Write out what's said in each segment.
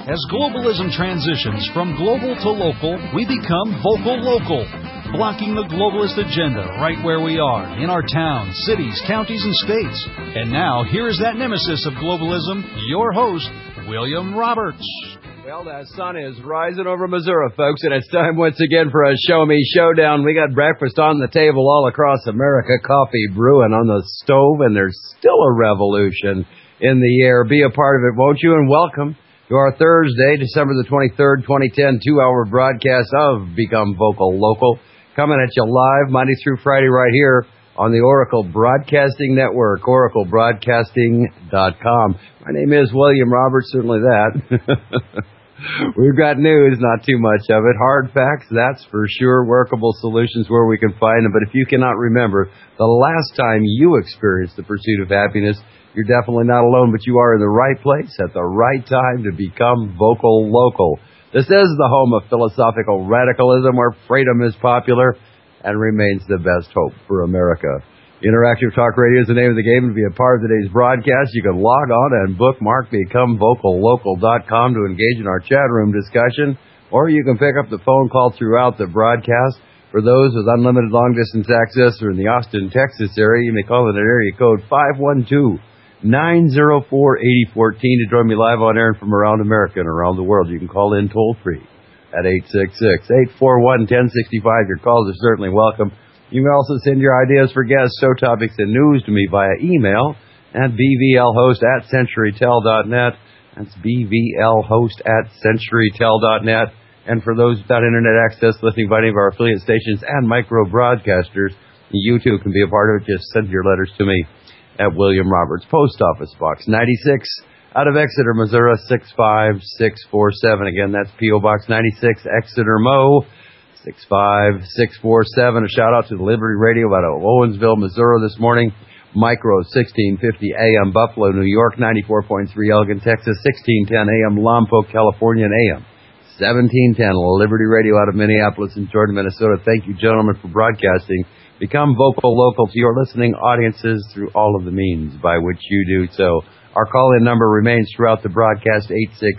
As globalism transitions from global to local, we become vocal local, blocking the globalist agenda right where we are, in our towns, cities, counties, and states. And now, here is that nemesis of globalism, your host, William Roberts. Well, the sun is rising over Missouri, folks, and it's time once again for a Show Me Showdown. We got breakfast on the table all across America, coffee brewing on the stove, and there's still a revolution in the air. Be a part of it, won't you? And welcome to our Thursday, December the 23rd, 2010, 2-hour broadcast of Become Vocal Local. Coming at you live Monday through Friday right here on the Oracle Broadcasting Network, oraclebroadcasting.com. My name is William Roberts, certainly that. We've got news, not too much of it. Hard facts, that's for sure. Workable solutions where we can find them. But if you cannot remember the last time you experienced the pursuit of happiness, you're definitely not alone, but you are in the right place at the right time to become vocal local. This is the home of philosophical radicalism where freedom is popular and remains the best hope for America. Interactive Talk Radio is the name of the game. To be a part of today's broadcast, you can log on and bookmark BecomeVocalLocal.com to engage in our chat room discussion, or you can pick up the phone call throughout the broadcast. For those with unlimited long-distance access or in the Austin, Texas area, you may call in at area code 512-904-8014 to join me live on air from around America and around the world. You can call in toll-free at 866-841-1065. Your calls are certainly welcome. You can also send your ideas for guests, show topics, and news to me via email at bvlhost@centurytel.net. That's bvlhost@centurytel.net. And for those without internet access listening by any of our affiliate stations and micro broadcasters, you too can be a part of it. Just send your letters to me at William Roberts, Post Office Box 96, out of Exeter, Missouri, 65647. Again, that's P.O. Box 96, Exeter, Mo. 65647. A shout out to the Liberty Radio out of Owensville, Missouri this morning. Micro 1650 AM Buffalo, New York, 94.3 Elgin, Texas, 1610 AM Lompoc, California, and AM 1710 Liberty Radio out of Minneapolis and Jordan, Minnesota. Thank you, gentlemen, for broadcasting. Become vocal local to your listening audiences through all of the means by which you do so. Our call-in number remains throughout the broadcast,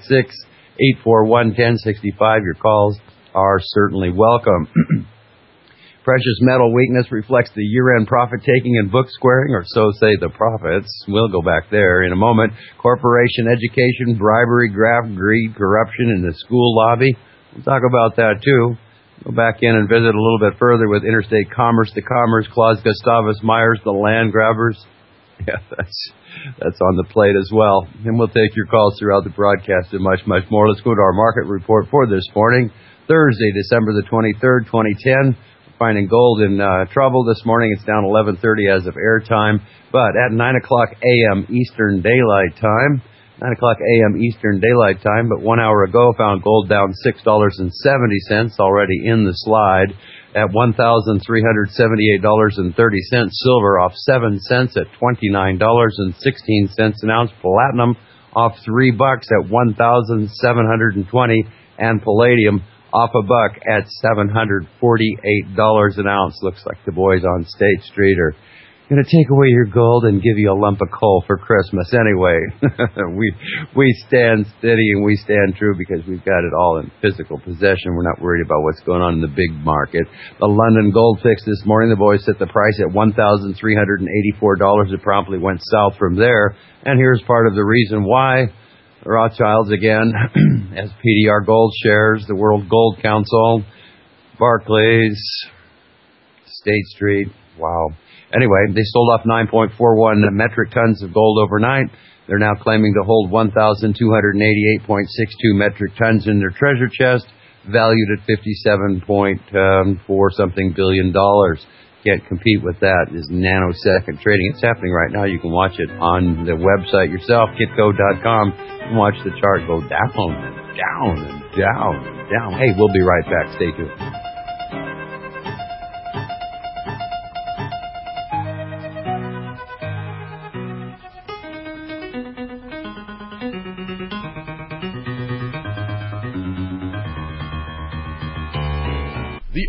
866-841-1065. Your calls are certainly welcome. Precious metal weakness reflects the year-end profit-taking and book squaring, or so say the prophets. We'll go back there in a moment. Corporation education, bribery, graft, greed, corruption in the school lobby. We'll talk about that too. Go back in and visit a little bit further with interstate commerce, the Commerce Clause, Gustavus Myers, the land grabbers. Yeah, that's on the plate as well. And we'll take your calls throughout the broadcast and much, much more. Let's go to our market report for this morning. Thursday, December the 23rd, 2010. Finding gold in trouble this morning. It's down 11:30 as of airtime. But at 9 o'clock a.m. Eastern Daylight Time, 9 o'clock a.m. Eastern Daylight Time, but 1 hour ago, found gold down $6.70, already in the slide, at $1,378.30. Silver off 7 cents at $29.16 an ounce. Platinum off $3 at $1,720, and palladium off $1 at $748 an ounce. Looks like the boys on State Street are going to take away your gold and give you a lump of coal for Christmas anyway. we stand steady and we stand true because we've got it all in physical possession. We're not worried about what's going on in the big market. The London Gold Fix this morning, the boys set the price at $1,384. It promptly went south from there. And here's part of the reason why. Rothschilds again, as PDR Gold shares, the World Gold Council, Barclays, State Street. Wow. Anyway, they sold off 9.41 metric tons of gold overnight. They're now claiming to hold 1,288.62 metric tons in their treasure chest, valued at $57.4 something billion. Can't compete with that. Is nanosecond trading. It's happening right now. You can watch it on the website yourself, kitco.com, and watch the chart go down and down and down and down. Hey, we'll be right back. Stay tuned. The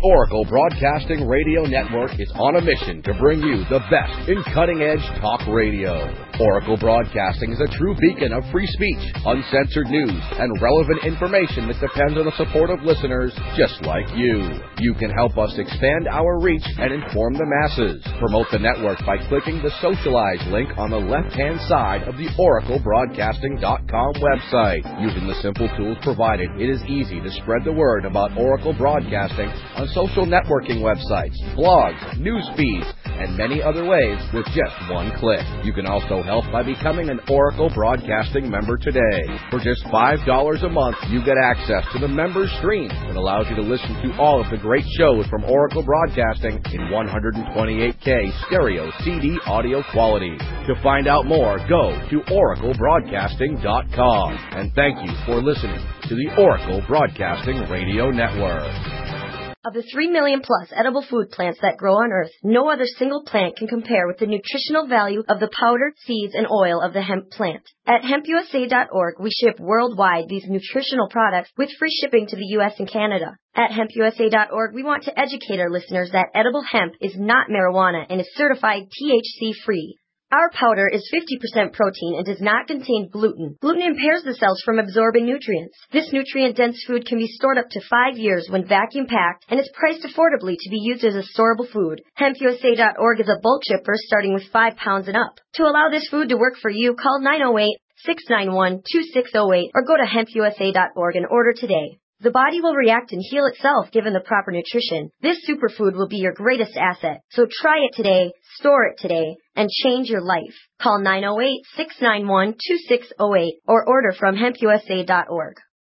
The Oracle Broadcasting Radio Network is on a mission to bring you the best in cutting-edge talk radio. Oracle Broadcasting is a true beacon of free speech, uncensored news, and relevant information that depends on the support of listeners just like you. You can help us expand our reach and inform the masses. Promote the network by clicking the Socialize link on the left-hand side of the OracleBroadcasting.com website. Using the simple tools provided, it is easy to spread the word about Oracle Broadcasting on social networking websites, blogs, news feeds, and many other ways with just one click. You can also help by becoming an Oracle Broadcasting member today. For just $5 a month, you get access to the member stream that allows you to listen to all of the great shows from Oracle Broadcasting in 128K stereo CD audio quality. To find out more, go to oraclebroadcasting.com. And thank you for listening to the Oracle Broadcasting Radio Network. Of the 3 million plus edible food plants that grow on Earth, no other single plant can compare with the nutritional value of the powder, seeds, and oil of the hemp plant. At hempusa.org, we ship worldwide these nutritional products with free shipping to the U.S. and Canada. At hempusa.org, we want to educate our listeners that edible hemp is not marijuana and is certified THC-free. Our powder is 50% protein and does not contain gluten. Gluten impairs the cells from absorbing nutrients. This nutrient-dense food can be stored up to 5 years when vacuum-packed and is priced affordably to be used as a storable food. HempUSA.org is a bulk shipper starting with 5 pounds and up. To allow this food to work for you, call 908-691-2608 or go to HempUSA.org and order today. The body will react and heal itself given the proper nutrition. This superfood will be your greatest asset. So try it today, store it today, and change your life. Call 908-691-2608 or order from hempusa.org.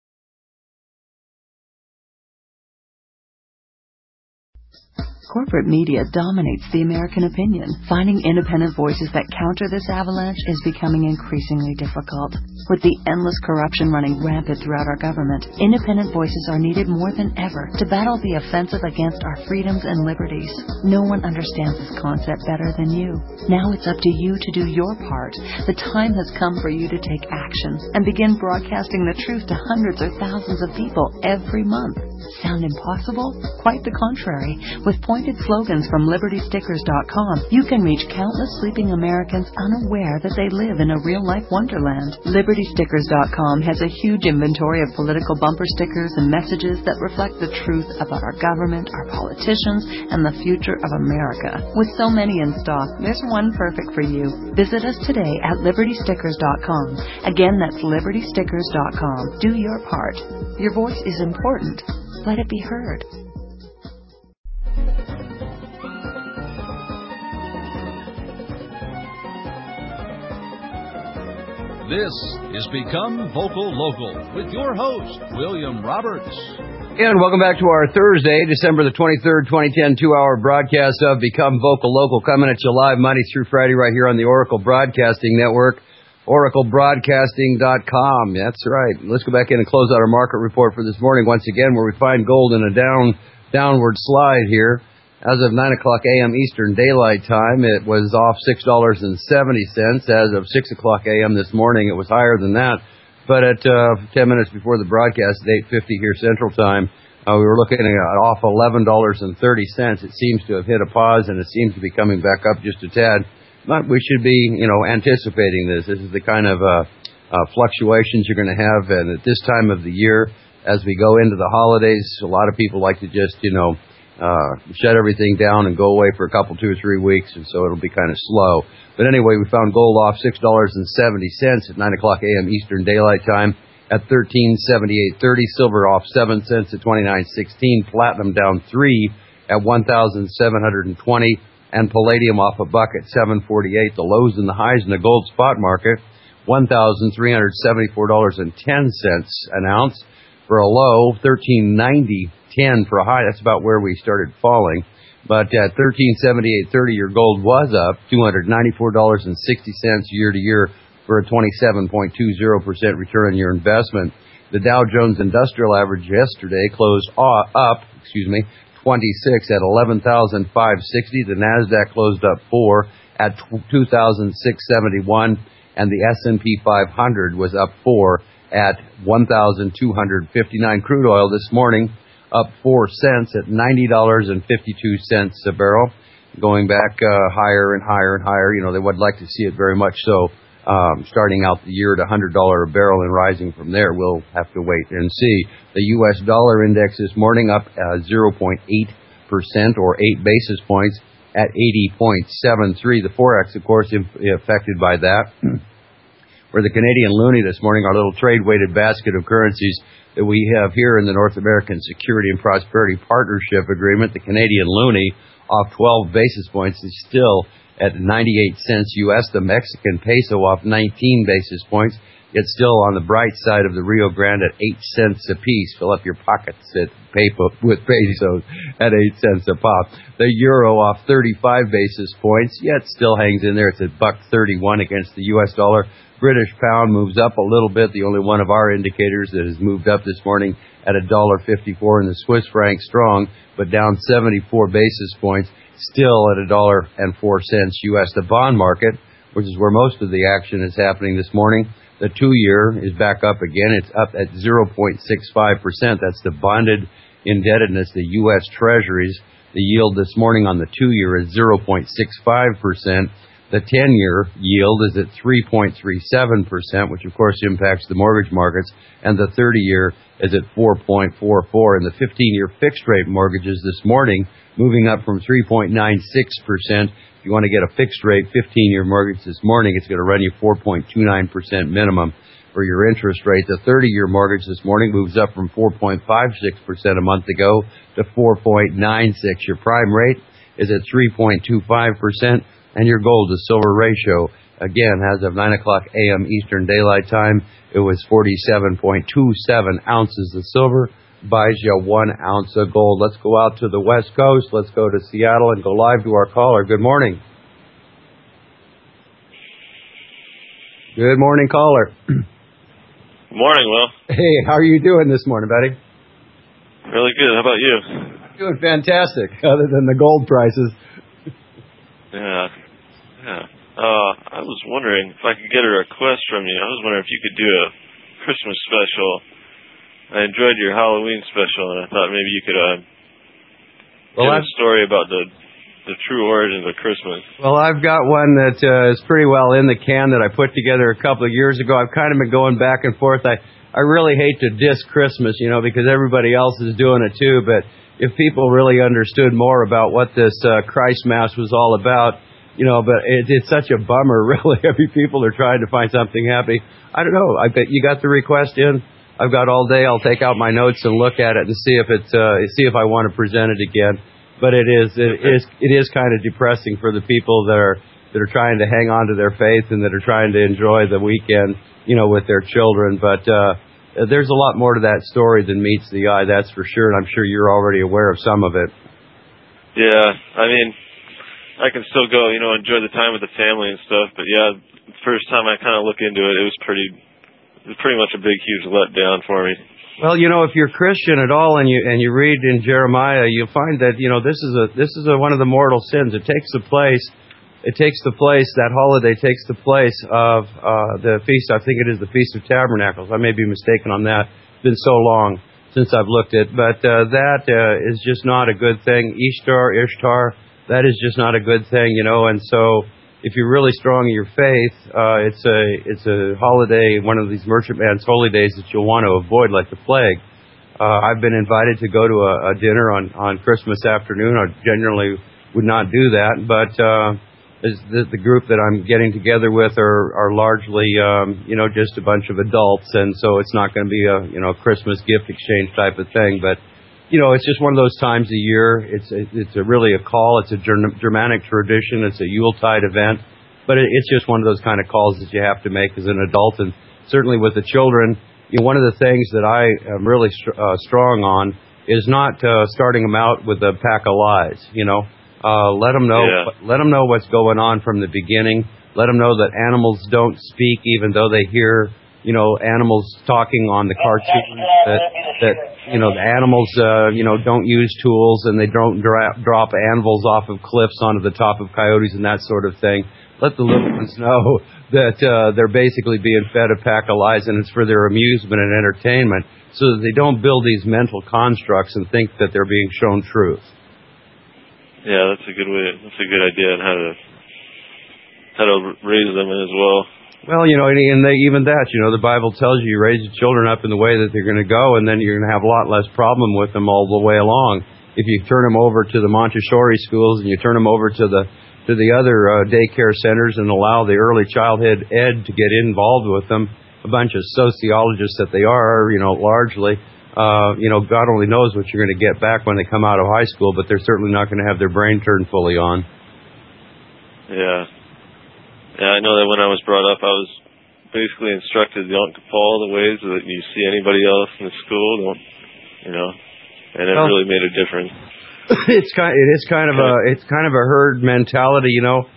Corporate media dominates the American opinion. Finding independent voices that counter this avalanche is becoming increasingly difficult. With the endless corruption running rampant throughout our government, independent voices are needed more than ever to battle the offensive against our freedoms and liberties. No one understands this concept better than you. Now it's up to you to do your part. The time has come for you to take action and begin broadcasting the truth to hundreds or thousands of people every month. Sound impossible? Quite the contrary. With pointed slogans from LibertyStickers.com, you can reach countless sleeping Americans unaware that they live in a real-life wonderland. LibertyStickers.com has a huge inventory of political bumper stickers and messages that reflect the truth about our government, our politicians, and the future of America. With so many in stock, there's one perfect for you. Visit us today at LibertyStickers.com. Again, that's LibertyStickers.com. Do your part. Your voice is important. Let it be heard. This is Become Vocal Local with your host, William Roberts. And welcome back to our Thursday, December the 23rd, 2010, 2-hour broadcast of Become Vocal Local, coming at you live Monday through Friday right here on the Oracle Broadcasting Network, oraclebroadcasting.com. That's right. Let's go back in and close out our market report for this morning once again, where we find gold in a downward slide here. As of 9 o'clock a.m. Eastern Daylight Time, it was off $6.70. As of 6 o'clock a.m. this morning, it was higher than that. But at 10 minutes before the broadcast, at 8:50 here Central Time, we were looking at off $11.30. It seems to have hit a pause, and it seems to be coming back up just a tad. But we should be, anticipating this. This is the kind of fluctuations you're going to have, and at this time of the year, as we go into the holidays, a lot of people like to just, shut everything down and go away for a couple, 2 or 3 weeks, and so it'll be kind of slow. But anyway, we found gold off $6.70 at 9 o'clock a.m. Eastern Daylight Time at $13.7830. Silver off 7 cents at $29.16. Platinum down 3 at $1,720. And palladium off a buck at $7.48. The lows and the highs in the gold spot market, $1,374.10 an ounce for a low, $13.90.10 for a high. That's about where we started falling. But at $13.7830, your gold was up $294.60 year to year for a 27.20% return on your investment. The Dow Jones Industrial Average yesterday closed up 26 at 11,560. The Nasdaq closed up 4 at 2,671, and the S&P 500 was up 4 at 1,259. Crude oil this morning up 4 cents at $90.52 a barrel, going back higher and higher and higher. They would like to see it very much so. Starting out the year at $100 a barrel and rising from there. We'll have to wait and see. The U.S. dollar index this morning up 0.8% or 8 basis points at 80.73. The Forex, of course, affected by that. Where the Canadian loonie this morning, our little trade-weighted basket of currencies that we have here in the North American Security and Prosperity Partnership Agreement, the Canadian loonie off 12 basis points is still at 98 cents U.S. The Mexican peso off 19 basis points. It's still on the bright side of the Rio Grande at 8 cents a piece. Fill up your pockets with pesos at 8 cents a pop. The euro off 35 basis points, yet still hangs in there. It's at $1.31 against the U.S. dollar. British pound moves up a little bit. The only one of our indicators that has moved up this morning at $1.54, and the Swiss franc strong, but down 74 basis points. Still at $1.04 U.S. The bond market, which is where most of the action is happening this morning, the 2-year is back up again. It's up at 0.65%. That's the bonded indebtedness, the U.S. Treasuries. The yield this morning on the 2-year is 0.65%. The 10-year yield is at 3.37%, which of course impacts the mortgage markets, and the 30-year is at 4.44%. And the 15-year fixed-rate mortgages this morning moving up from 3.96%. If you want to get a fixed-rate 15-year mortgage this morning, it's going to run you 4.29% minimum for your interest rate. The 30-year mortgage this morning moves up from 4.56% a month ago to 4.96%. Your prime rate is at 3.25%. And your gold to silver ratio, again, as of 9 o'clock a.m. Eastern Daylight Time, it was 47.27 ounces of silver, buys you 1 ounce of gold. Let's go out to the West Coast. Let's go to Seattle and go live to our caller. Good morning. Good morning, caller. Good morning, Will. Hey, how are you doing this morning, buddy? Really good. How about you? Doing fantastic, other than the gold prices. Yeah. I was wondering if I could get a request from you. I was wondering if you could do a Christmas special. I enjoyed your Halloween special, and I thought maybe you could give a story about the true origins of Christmas. Well, I've got one that is pretty well in the can that I put together a couple of years ago. I've kind of been going back and forth. I really hate to diss Christmas, because everybody else is doing it too, but if people really understood more about what this Christ Mass was all about, but it's such a bummer, really. People are trying to find something happy. I don't know. I bet you got the request in. I've got all day. I'll take out my notes and look at it and see if I want to present it again. But it is kind of depressing for the people that are trying to hang on to their faith and that are trying to enjoy the weekend, with their children. But there's a lot more to that story than meets the eye, that's for sure, and I'm sure you're already aware of some of it. Yeah, I can still go, enjoy the time with the family and stuff, but yeah, the first time I kind of look into it, it was pretty much a big, huge letdown for me. Well, if you're Christian at all and you read in Jeremiah, you'll find that, this is one of the mortal sins. That holiday takes the place of the feast. I think it is the Feast of Tabernacles. I may be mistaken on that. It's been so long since I've looked at it. But that is just not a good thing. Ishtar, that is just not a good thing, And so if you're really strong in your faith, it's a holiday, one of these merchant man's holy days that you'll want to avoid like the plague. I've been invited to go to a dinner on Christmas afternoon. I generally would not do that, but the group that I'm getting together with are largely, just a bunch of adults, and so it's not going to be a Christmas gift exchange type of thing. But it's just one of those times a year. It's really a call. It's a Germanic tradition. It's a Yuletide event, but it's just one of those kind of calls that you have to make as an adult, and certainly with the children. One of the things that I am really strong on is not starting them out with a pack of lies. Let them know. Yeah. Let them know what's going on from the beginning. Let them know that animals don't speak, even though they hear, animals talking on the cartoon. That the animals, don't use tools and they don't drop anvils off of cliffs onto the top of coyotes and that sort of thing. let the little ones know that they're basically being fed a pack of lies and it's for their amusement and entertainment, so that they don't build these mental constructs and think that they're being shown truth. Yeah, that's a good way. That's a good idea on how to raise them as well. Well, even that, the Bible tells you raise your children up in the way that they're going to go, and then you're going to have a lot less problem with them all the way along. If you turn them over to the Montessori schools and you turn them over to the other daycare centers and allow the early childhood ed to get involved with them, a bunch of sociologists that they are, largely, God only knows what you're going to get back when they come out of high school, but they're certainly not going to have their brain turned fully on. Yeah. Yeah, I know that when I was brought up, I was basically instructed don't follow the ways that you see anybody else in the school, and it really made a difference. It's kind of a herd mentality,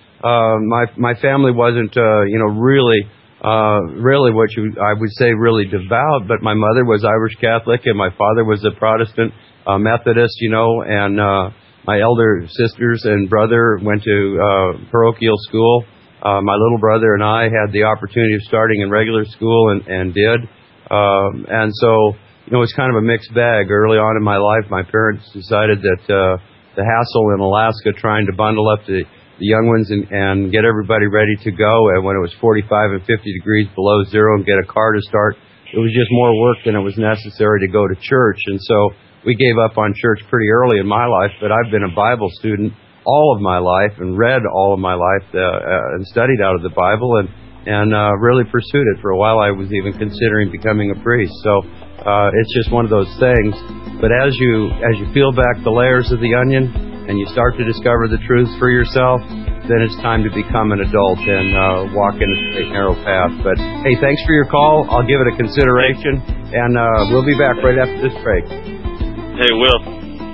My family wasn't really what I would say really devout, but my mother was Irish Catholic and my father was a Protestant Methodist, and my elder sisters and brother went to parochial school. My little brother and I had the opportunity of starting in regular school and did. And so, it's kind of a mixed bag. Early on in my life, my parents decided that the hassle in Alaska trying to bundle up the young ones and get everybody ready to go, and when it was 45 and 50 degrees below zero and get a car to start, it was just more work than it was necessary to go to church. And so we gave up on church pretty early in my life, but I've been a Bible student all of my life and read all of my life and studied out of the Bible and really pursued it. For a while I was even considering becoming a priest. So it's just one of those things. But as you peel back the layers of the onion and you start to discover the truths for yourself, then it's time to become an adult and walk in a straight, narrow path. But hey, thanks for your call. I'll give it a consideration, and we'll be back right after this break. Hey, Will.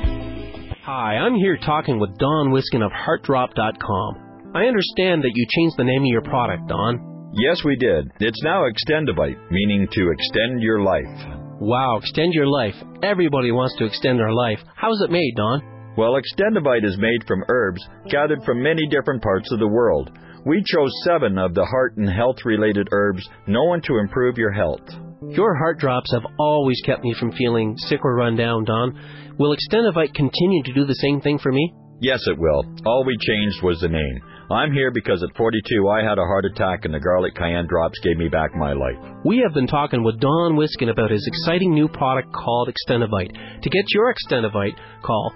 Hi, I'm here talking with Don Wiskin of HeartDrop.com. I understand that you changed the name of your product, Don. Yes, we did. It's now Extendivite, meaning to extend your life. Wow, extend your life. Everybody wants to extend their life. How is it made, Don? Well, Extendivite is made from herbs gathered from many different parts of the world. We chose 7 of the heart and health-related herbs known to improve your health. Your heart drops have always kept me from feeling sick or run down, Don. Will Extendivite continue to do the same thing for me? Yes, it will. All we changed was the name. I'm here because at 42 I had a heart attack and the garlic cayenne drops gave me back my life. We have been talking with Don Wiskin about his exciting new product called Extendivite. To get your Extendivite, call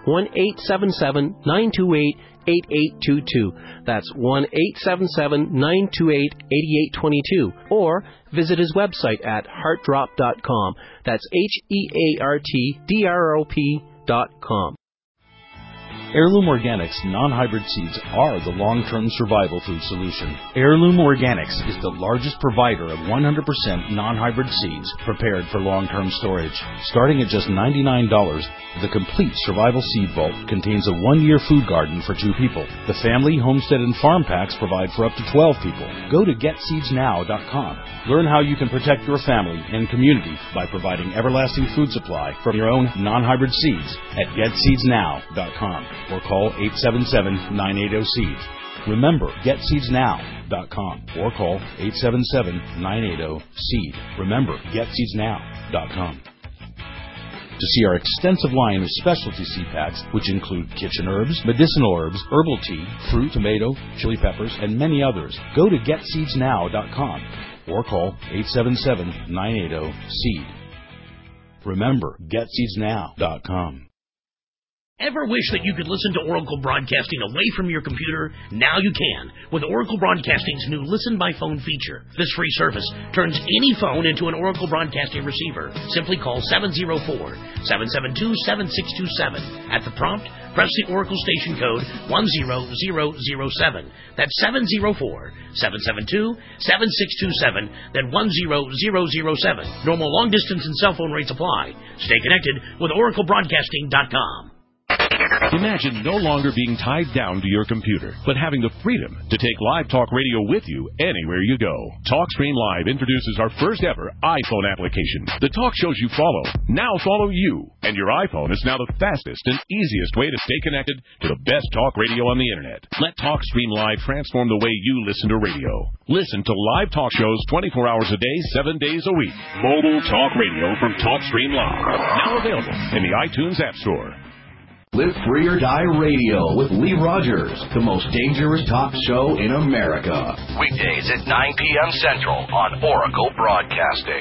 1-877-928-8822. That's 1-877-928-8822. Or visit his website at heartdrop.com. That's HeartDrop.com. Heirloom Organics non-hybrid seeds are the long-term survival food solution. Heirloom Organics is the largest provider of 100% non-hybrid seeds prepared for long-term storage. Starting at just $99, the complete survival seed vault contains a 1-year food garden for 2 people. The family, homestead, and farm packs provide for up to 12 people. Go to getseedsnow.com. Learn how you can protect your family and community by providing everlasting food supply from your own non-hybrid seeds at getseedsnow.com. Or call 877-980-SEED. Remember, getseedsnow.com or call 877-980-SEED. Remember, getseedsnow.com. To see our extensive line of specialty seed packs, which include kitchen herbs, medicinal herbs, herbal tea, fruit, tomato, chili peppers, and many others, go to getseedsnow.com or call 877-980-SEED. Remember, getseedsnow.com. Ever wish that you could listen to Oracle Broadcasting away from your computer? Now you can, with Oracle Broadcasting's new Listen by Phone feature. This free service turns any phone into an Oracle Broadcasting receiver. Simply call 704-772-7627. At the prompt, press the Oracle station code 10007. That's 704-772-7627, then 10007. Normal long distance and cell phone rates apply. Stay connected with OracleBroadcasting.com. Imagine no longer being tied down to your computer, but having the freedom to take Live Talk Radio with you anywhere you go. TalkStream Live introduces our first ever iPhone application. The talk shows you follow now follow you, and your iPhone is now the fastest and easiest way to stay connected to the best talk radio on the internet. Let TalkStream Live transform the way you listen to radio. Listen to live talk shows 24 hours a day, 7 days a week. Mobile talk radio from TalkStream Live. Now available in the iTunes App Store. Live Free or Die Radio with Lee Rogers, the most dangerous talk show in America. Weekdays at 9 p.m. Central on Oracle Broadcasting.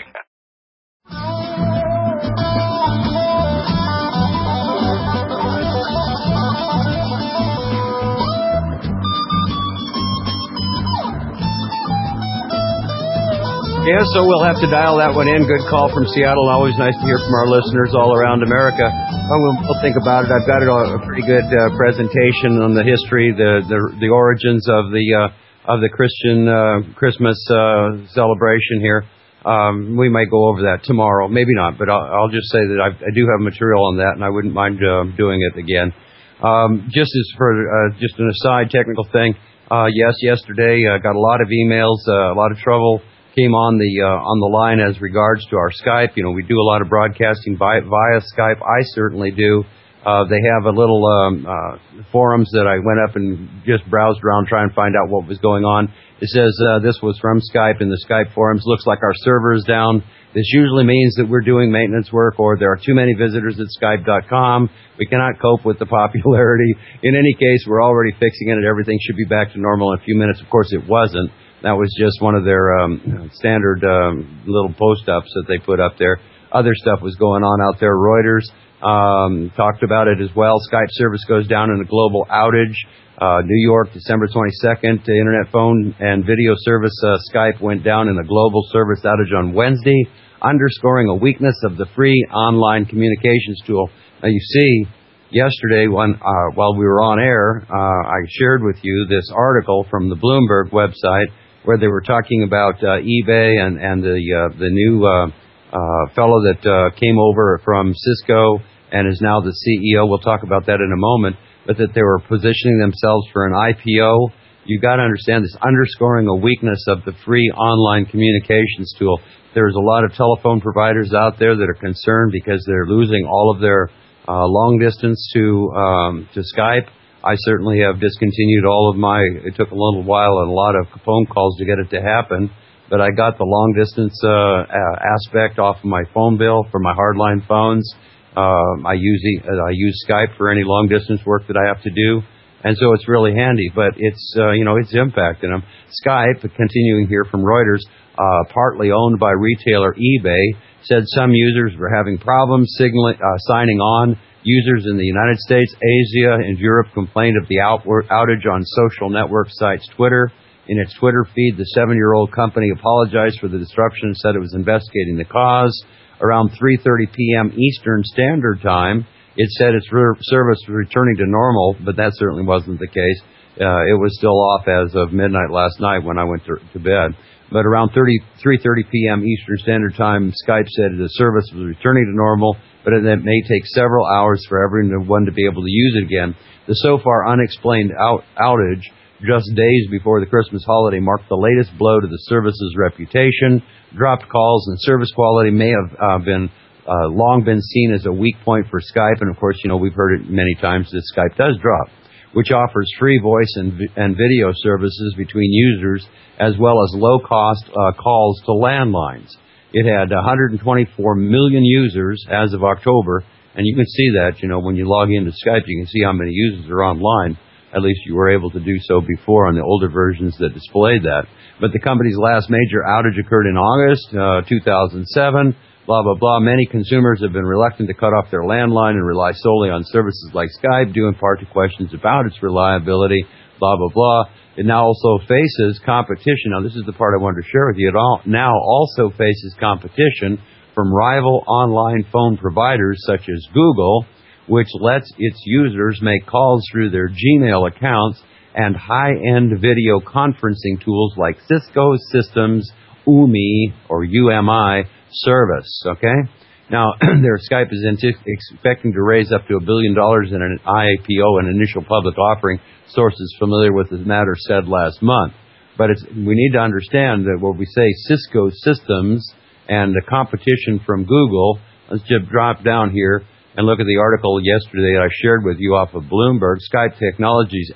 Yeah, so we'll have to dial that one in. Good call from Seattle. Always nice to hear from our listeners all around America. We'll think about it. I've got a pretty good presentation on the history, the origins of the Christian Christmas celebration here. We might go over that tomorrow, maybe not, but I'll just say that I do have material on that, and I wouldn't mind doing it again. Just an aside, technical thing. Yes, yesterday got a lot of emails, a lot of trouble came on the line as regards to our Skype. You know, we do a lot of broadcasting via Skype. I certainly do. They have a little forums that I went up and just browsed around trying to find out what was going on. It says this was from Skype in the Skype forums. Looks like our server is down. This usually means that we're doing maintenance work or there are too many visitors at Skype.com. We cannot cope with the popularity. In any case, we're already fixing it. Everything should be back to normal in a few minutes. Of course, it wasn't. That was just one of their standard little post-ups that they put up there. Other stuff was going on out there. Reuters talked about it as well. Skype service goes down in a global outage. New York, December 22nd, Internet phone and video service Skype went down in a global service outage on Wednesday, underscoring a weakness of the free online communications tool. Now, you see, yesterday, while we were on air, I shared with you this article from the Bloomberg website where they were talking about eBay and the new fellow that came over from Cisco and is now the CEO. We'll talk about that in a moment. But that they were positioning themselves for an IPO. You've got to understand this, underscoring a weakness of the free online communications tool. There's a lot of telephone providers out there that are concerned because they're losing all of their long distance to Skype. I certainly have discontinued all of it took a little while and a lot of phone calls to get it to happen, but I got the long distance aspect off of my phone bill for my hardline phones. I use Skype for any long distance work that I have to do, and so it's really handy. But it's it's impacting them. Skype, continuing here from Reuters, partly owned by retailer eBay, said some users were having problems signing on. Users in the United States, Asia, and Europe complained of the outage on social network sites Twitter. In its Twitter feed, the 7-year-old company apologized for the disruption and said it was investigating the cause. Around 3:30 p.m. Eastern Standard Time, it said its service was returning to normal, but that certainly wasn't the case. It was still off as of midnight last night when I went to bed. But around 3:30 p.m. Eastern Standard Time, Skype said the service was returning to normal, but it may take several hours for everyone to be able to use it again. The so far unexplained outage just days before the Christmas holiday marked the latest blow to the service's reputation. Dropped calls and service quality may have long been seen as a weak point for Skype, and of course, we've heard it many times that Skype does drop, which offers free voice and video services between users as well as low-cost calls to landlines. It had 124 million users as of October, and you can see that, when you log into Skype, you can see how many users are online. At least you were able to do so before on the older versions that displayed that. But the company's last major outage occurred in August 2007. Blah, blah, blah. Many consumers have been reluctant to cut off their landline and rely solely on services like Skype, due in part to questions about its reliability. Blah, blah, blah. It now also faces competition. Now, this is the part I wanted to share with you. It now also faces competition from rival online phone providers such as Google, which lets its users make calls through their Gmail accounts, and high-end video conferencing tools like Cisco Systems UMI or UMI service, okay? Now, Skype is expecting to raise up to $1 billion in an IPO, an initial public offering. Sources familiar with the matter said last month. But we need to understand that when we say Cisco Systems and the competition from Google, let's just drop down here and look at the article yesterday that I shared with you off of Bloomberg. Skype Technologies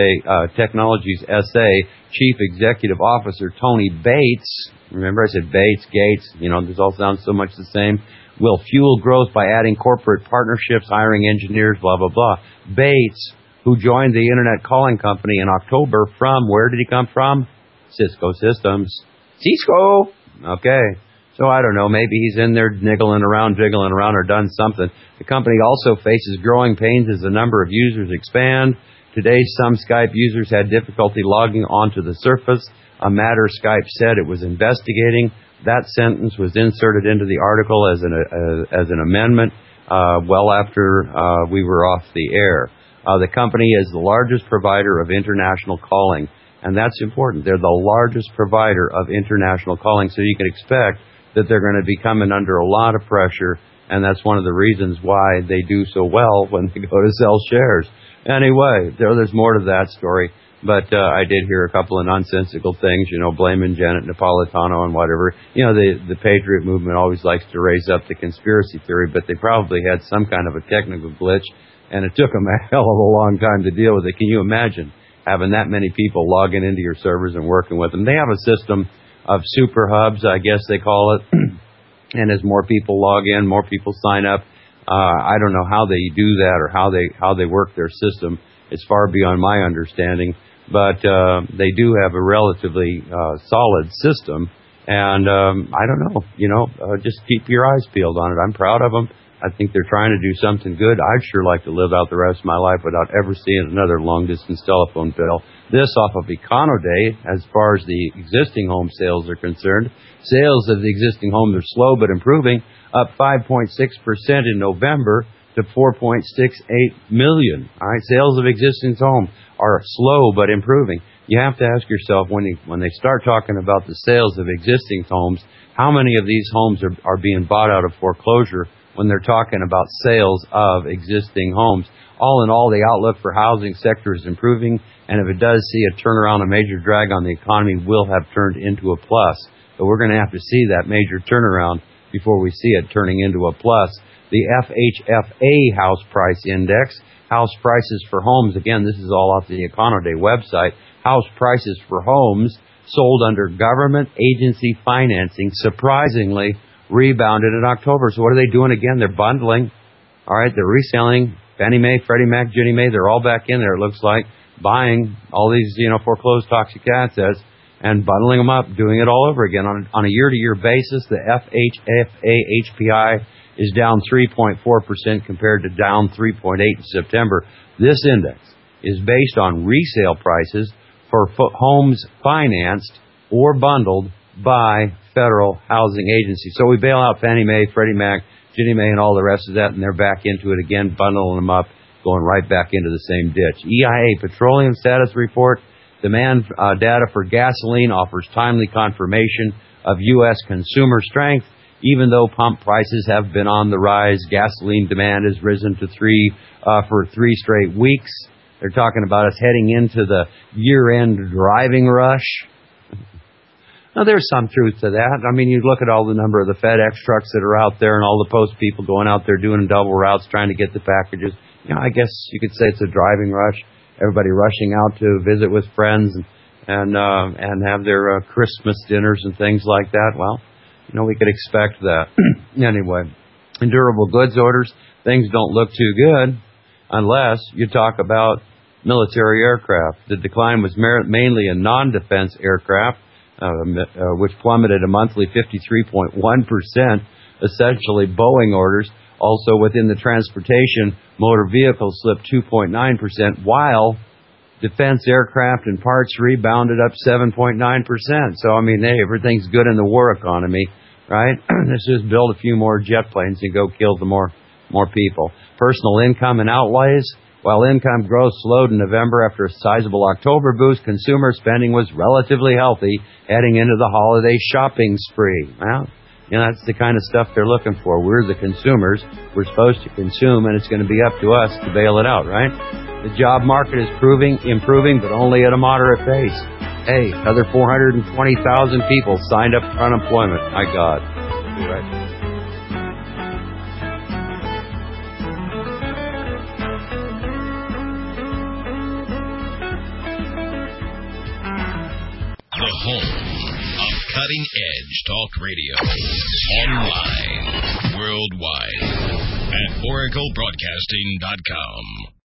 SA Chief Executive Officer Tony Bates, remember I said Bates, Gates, this all sounds so much the same, will fuel growth by adding corporate partnerships, hiring engineers, blah, blah, blah. Bates, who joined the internet calling company in October from, where did he come from? Cisco Systems. Cisco! Okay. So I don't know, maybe he's in there jiggling around, or done something. The company also faces growing pains as the number of users expand. Today, some Skype users had difficulty logging onto the Surface, a matter Skype said it was investigating. That sentence was inserted into the article as an amendment well after we were off the air. The company is the largest provider of international calling, and that's important. They're the largest provider of international calling, so you can expect that they're going to be coming under a lot of pressure, and that's one of the reasons why they do so well when they go to sell shares. Anyway, there's more to that story, but I did hear a couple of nonsensical things, blaming Janet Napolitano and whatever. The Patriot movement always likes to raise up the conspiracy theory, but they probably had some kind of a technical glitch, and it took them a hell of a long time to deal with it. Can you imagine having that many people logging into your servers and working with them? They have a system of super hubs, I guess they call it, and as more people log in, more people sign up. I don't know how they do that or how they work their system. It's far beyond my understanding, but they do have a relatively solid system, and I don't know, just keep your eyes peeled on it. I'm proud of them. I think they're trying to do something good. I'd sure like to live out the rest of my life without ever seeing another long-distance telephone bill. This off of Econoday, as far as the existing home sales are concerned. Sales of the existing homes are slow but improving, up 5.6% in November to 4.68 million. All right, sales of existing homes are slow but improving. You have to ask yourself, when they start talking about the sales of existing homes, how many of these homes are being bought out of foreclosure when they're talking about sales of existing homes? All in all, the outlook for housing sector is improving, and if it does see a turnaround, a major drag on the economy will have turned into a plus. But we're going to have to see that major turnaround before we see it turning into a plus. The FHFA House Price Index, house prices for homes, again, this is all off the Econoday website, house prices for homes sold under government agency financing, surprisingly, rebounded in October. So what are they doing again? They're bundling. All right, they're reselling. Fannie Mae, Freddie Mac, Ginnie Mae, they're all back in there, it looks like, buying all these, foreclosed toxic assets and bundling them up, doing it all over again. On a year-to-year basis, the FHFA HPI is down 3.4% compared to down 3.8% in September. This index is based on resale prices for homes financed or bundled by federal housing agencies. So we bail out Fannie Mae, Freddie Mac, Ginnie Mae, and all the rest of that, and they're back into it again, bundling them up, going right back into the same ditch. EIA Petroleum Status Report, demand data for gasoline offers timely confirmation of U.S. consumer strength. Even though pump prices have been on the rise, gasoline demand has risen to for 3 straight weeks. They're talking about us heading into the year-end driving rush. Now, there's some truth to that. I mean, you look at all the number of the FedEx trucks that are out there and all the post people going out there doing double routes trying to get the packages. I guess you could say it's a driving rush. Everybody rushing out to visit with friends and have their Christmas dinners and things like that. Well, we could expect that. Anyway, in durable goods orders, things don't look too good unless you talk about military aircraft. The decline was mainly in non-defense aircraft, which plummeted a monthly 53.1%, essentially Boeing orders. Also within the transportation, motor vehicles slipped 2.9%, while defense aircraft and parts rebounded up 7.9%. So, hey, everything's good in the war economy, right? Let's just build a few more jet planes and go kill the more people. Personal income and outlays. While income growth slowed in November after a sizable October boost, consumer spending was relatively healthy heading into the holiday shopping spree. Well, You know, that's the kind of stuff they're looking for. We're the consumers. We're supposed to consume, and it's going to be up to us to bail it out, right? The job market is improving, but only at a moderate pace. Hey, another 420,000 people signed up for unemployment. My God. Be right back. The home of cutting edge talk radio. Online, worldwide, at oraclebroadcasting.com.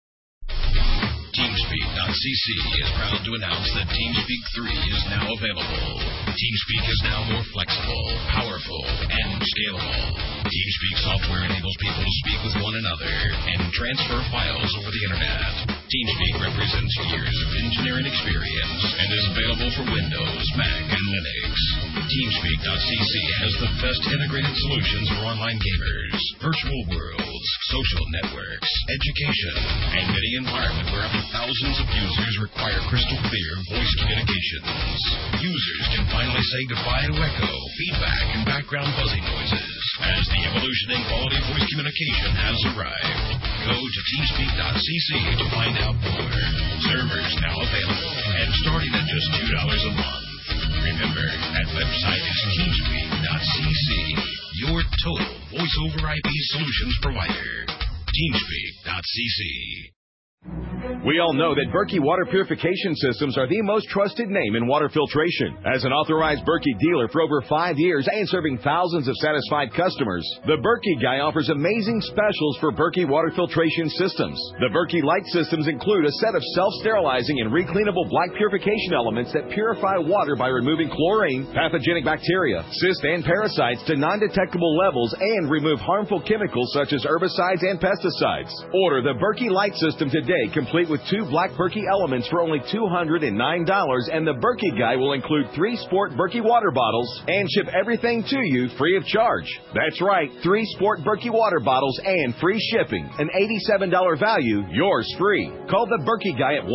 TeamSpeak.cc is proud to announce that TeamSpeak 3 is now available. TeamSpeak is now more flexible, powerful, and scalable. TeamSpeak software enables people to speak with one another and transfer files over the internet. TeamSpeak represents years of engineering experience and is available for Windows, Mac, and Linux. TeamSpeak.cc has the best integrated solutions for online gamers, virtual worlds, social networks, education, and any environment where up to thousands of users require crystal clear voice communications. Users can finally say goodbye to echo, feedback, and background buzzing noises as the evolution in quality voice communication has arrived. Go to TeamSpeak.cc to find out more. Servers now available and starting at just $2 a month. Remember, that website is TeamSpeak.cc, your total voice-over IP solutions provider. TeamSpeak.cc. We all know that Berkey Water Purification Systems are the most trusted name in water filtration. As an authorized Berkey dealer for over 5 years and serving thousands of satisfied customers, the Berkey Guy offers amazing specials for Berkey Water Filtration Systems. The Berkey Light Systems include a set of self-sterilizing and recleanable black purification elements that purify water by removing chlorine, pathogenic bacteria, cysts, and parasites to non-detectable levels and remove harmful chemicals such as herbicides and pesticides. Order the Berkey Light System today, complete with 2 black Berkey elements for only $209, and the Berkey Guy will include 3 sport Berkey water bottles and ship everything to you free of charge. That's right, 3 sport Berkey water bottles and free shipping. An $87 value, yours free. Call the Berkey Guy at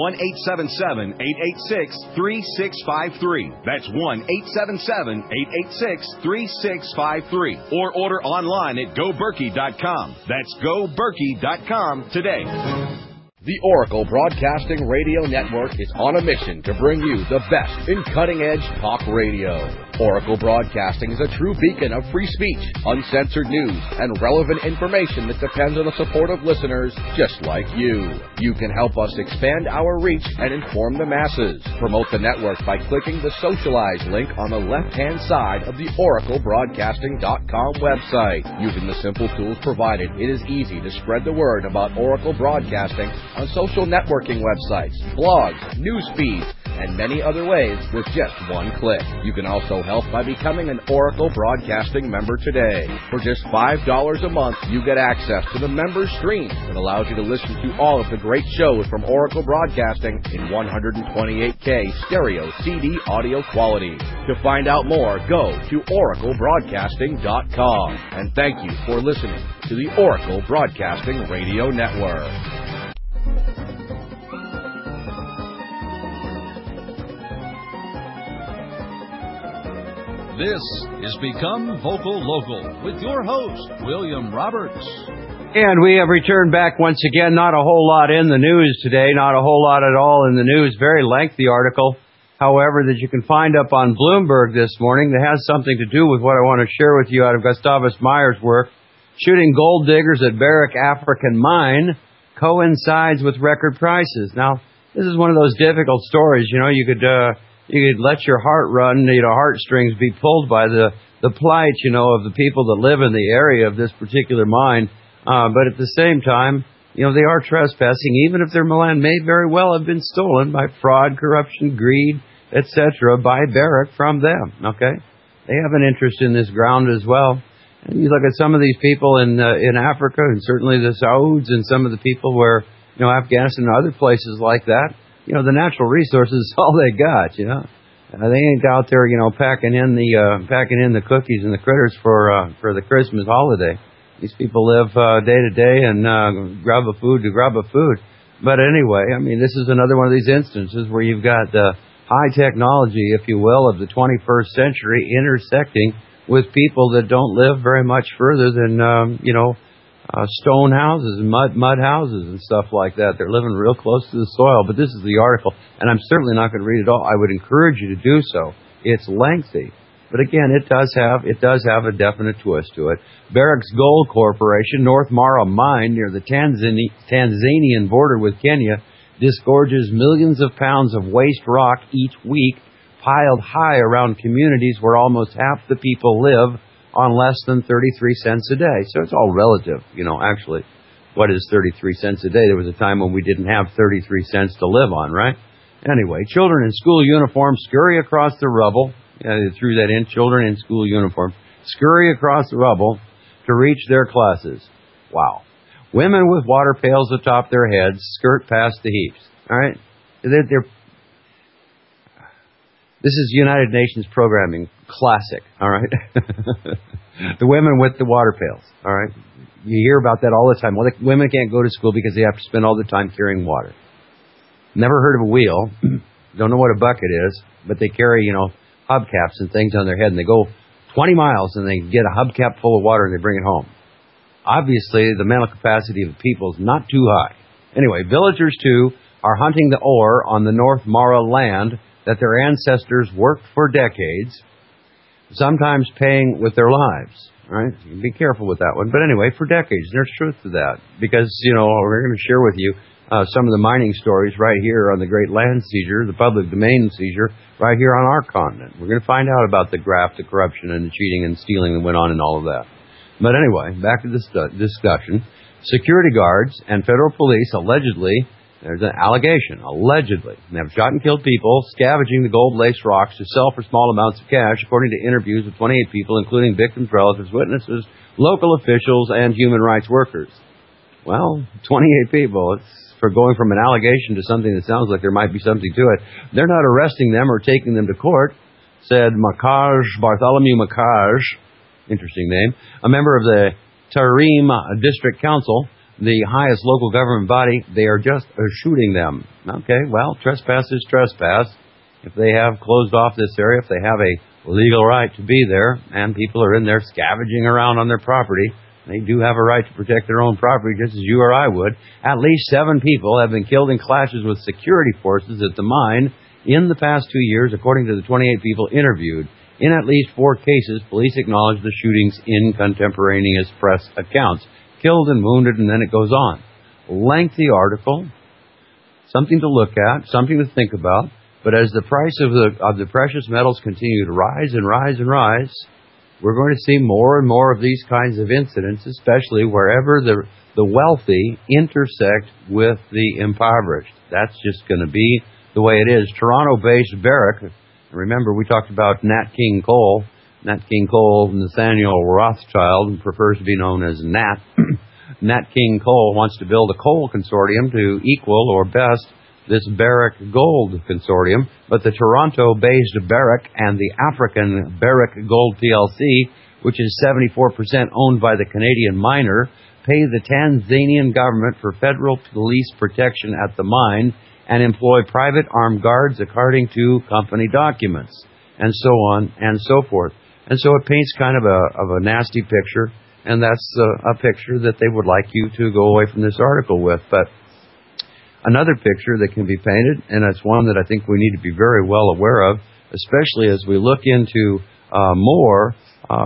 1-877-886-3653. That's 1-877-886-3653. Or order online at GoBerkey.com. That's GoBerkey.com today. The Oracle Broadcasting Radio Network is on a mission to bring you the best in cutting-edge talk radio. Oracle Broadcasting is a true beacon of free speech, uncensored news, and relevant information that depends on the support of listeners just like you. You can help us expand our reach and inform the masses. Promote the network by clicking the Socialize link on the left-hand side of the oraclebroadcasting.com website. Using the simple tools provided, it is easy to spread the word about Oracle Broadcasting on social networking websites, blogs, news feeds, and many other ways with just one click. You can also help by becoming an Oracle Broadcasting member today. For just $5 a month, you get access to the member stream that allows you to listen to all of the great shows from Oracle Broadcasting in 128K stereo CD audio quality. To find out more, go to oraclebroadcasting.com. And thank you for listening to the Oracle Broadcasting Radio Network. This is Become Vocal Local with your host, William Roberts. And we have returned back once again. Not a whole lot in the news today, not a whole lot at all in the news. Very lengthy article, however, that you can find up on Bloomberg this morning that has something to do with what I want to share with you out of Gustavus Meyer's work. Shooting gold diggers at Barrick African mine coincides with record prices. Now, this is one of those difficult stories. You know, you could let your heart run, heartstrings be pulled by the plight, of the people that live in the area of this particular mine. But at the same time, they are trespassing, even if their land may very well have been stolen by fraud, corruption, greed, etc., by Barrick from them, okay? They have an interest in this ground as well. And you look at some of these people in Africa, and certainly the Sauds, and some of the people where, Afghanistan and other places like that, the natural resources is all they got, They ain't out there, packing in the cookies and the critters for the Christmas holiday. These people live day to day and grub a food to grub a food. But anyway, this is another one of these instances where you've got the high technology, if you will, of the 21st century intersecting with people that don't live very much further than, stone houses and mud houses and stuff like that. They're living real close to the soil. But this is the article, and I'm certainly not going to read it all. I would encourage you to do so. It's lengthy. But again, it does have a definite twist to it. Barrick's Gold Corporation, North Mara Mine near the Tanzanian border with Kenya, disgorges millions of pounds of waste rock each week, piled high around communities where almost half the people live on less than 33 cents a day. So it's all relative, actually. What is 33 cents a day? There was a time when we didn't have 33 cents to live on, right? Anyway, children in school uniforms scurry across the rubble. Yeah, they threw that in. Children in school uniforms scurry across the rubble to reach their classes. Wow. Women with water pails atop their heads skirt past the heaps. All right? This is United Nations programming. Classic. All right? The women with the water pails. All right? You hear about that all the time. Well, the women can't go to school because they have to spend all the time carrying water. Never heard of a wheel. Don't know what a bucket is. But they carry, hubcaps and things on their head. And they go 20 miles and they get a hubcap full of water and they bring it home. Obviously, the mental capacity of the people is not too high. Anyway, villagers, too, are hunting the ore on the North Mara land that their ancestors worked for decades, sometimes paying with their lives. All right? Be careful with that one. But anyway, for decades, there's truth to that. Because, we're going to share with you some of the mining stories right here on the Great Land Seizure, the public domain seizure, right here on our continent. We're going to find out about the graft, the corruption, and the cheating and stealing that went on and all of that. But anyway, back to this discussion. Security guards and federal police allegedly, there's an allegation, allegedly, have shot and killed people scavenging the gold-laced rocks to sell for small amounts of cash, according to interviews with 28 people, including victims, relatives, witnesses, local officials, and human rights workers. Well, 28 people. It's for going from an allegation to something that sounds like there might be something to it. They're not arresting them or taking them to court, said Bartholomew Makaj, interesting name, a member of the Tarim District Council, the highest local government body. They are just shooting them. Okay, well, trespass is trespass. If they have closed off this area, if they have a legal right to be there, and people are in there scavenging around on their property, they do have a right to protect their own property just as you or I would. At least 7 people have been killed in clashes with security forces at the mine in the past 2 years, according to the 28 people interviewed. In at least 4 cases, police acknowledged the shootings in contemporaneous press accounts. Killed and wounded, and then it goes on. Lengthy article, something to look at, something to think about. But as the price of the precious metals continue to rise and rise and rise, we're going to see more and more of these kinds of incidents, especially wherever the wealthy intersect with the impoverished. That's just going to be the way it is. Toronto-based Barrick, remember we talked about Nat King Cole. Nat King Cole, Nathaniel Rothschild, prefers to be known as Nat. Nat King Cole wants to build a coal consortium to equal or best this Barrick Gold consortium, but the Toronto-based Barrick and the African Barrick Gold PLC, which is 74% owned by the Canadian miner, pay the Tanzanian government for federal police protection at the mine and employ private armed guards according to company documents, and so on and so forth. And so it paints kind of a nasty picture, and that's a picture that they would like you to go away from this article with. But another picture that can be painted, and it's one that I think we need to be very well aware of, especially as we look into more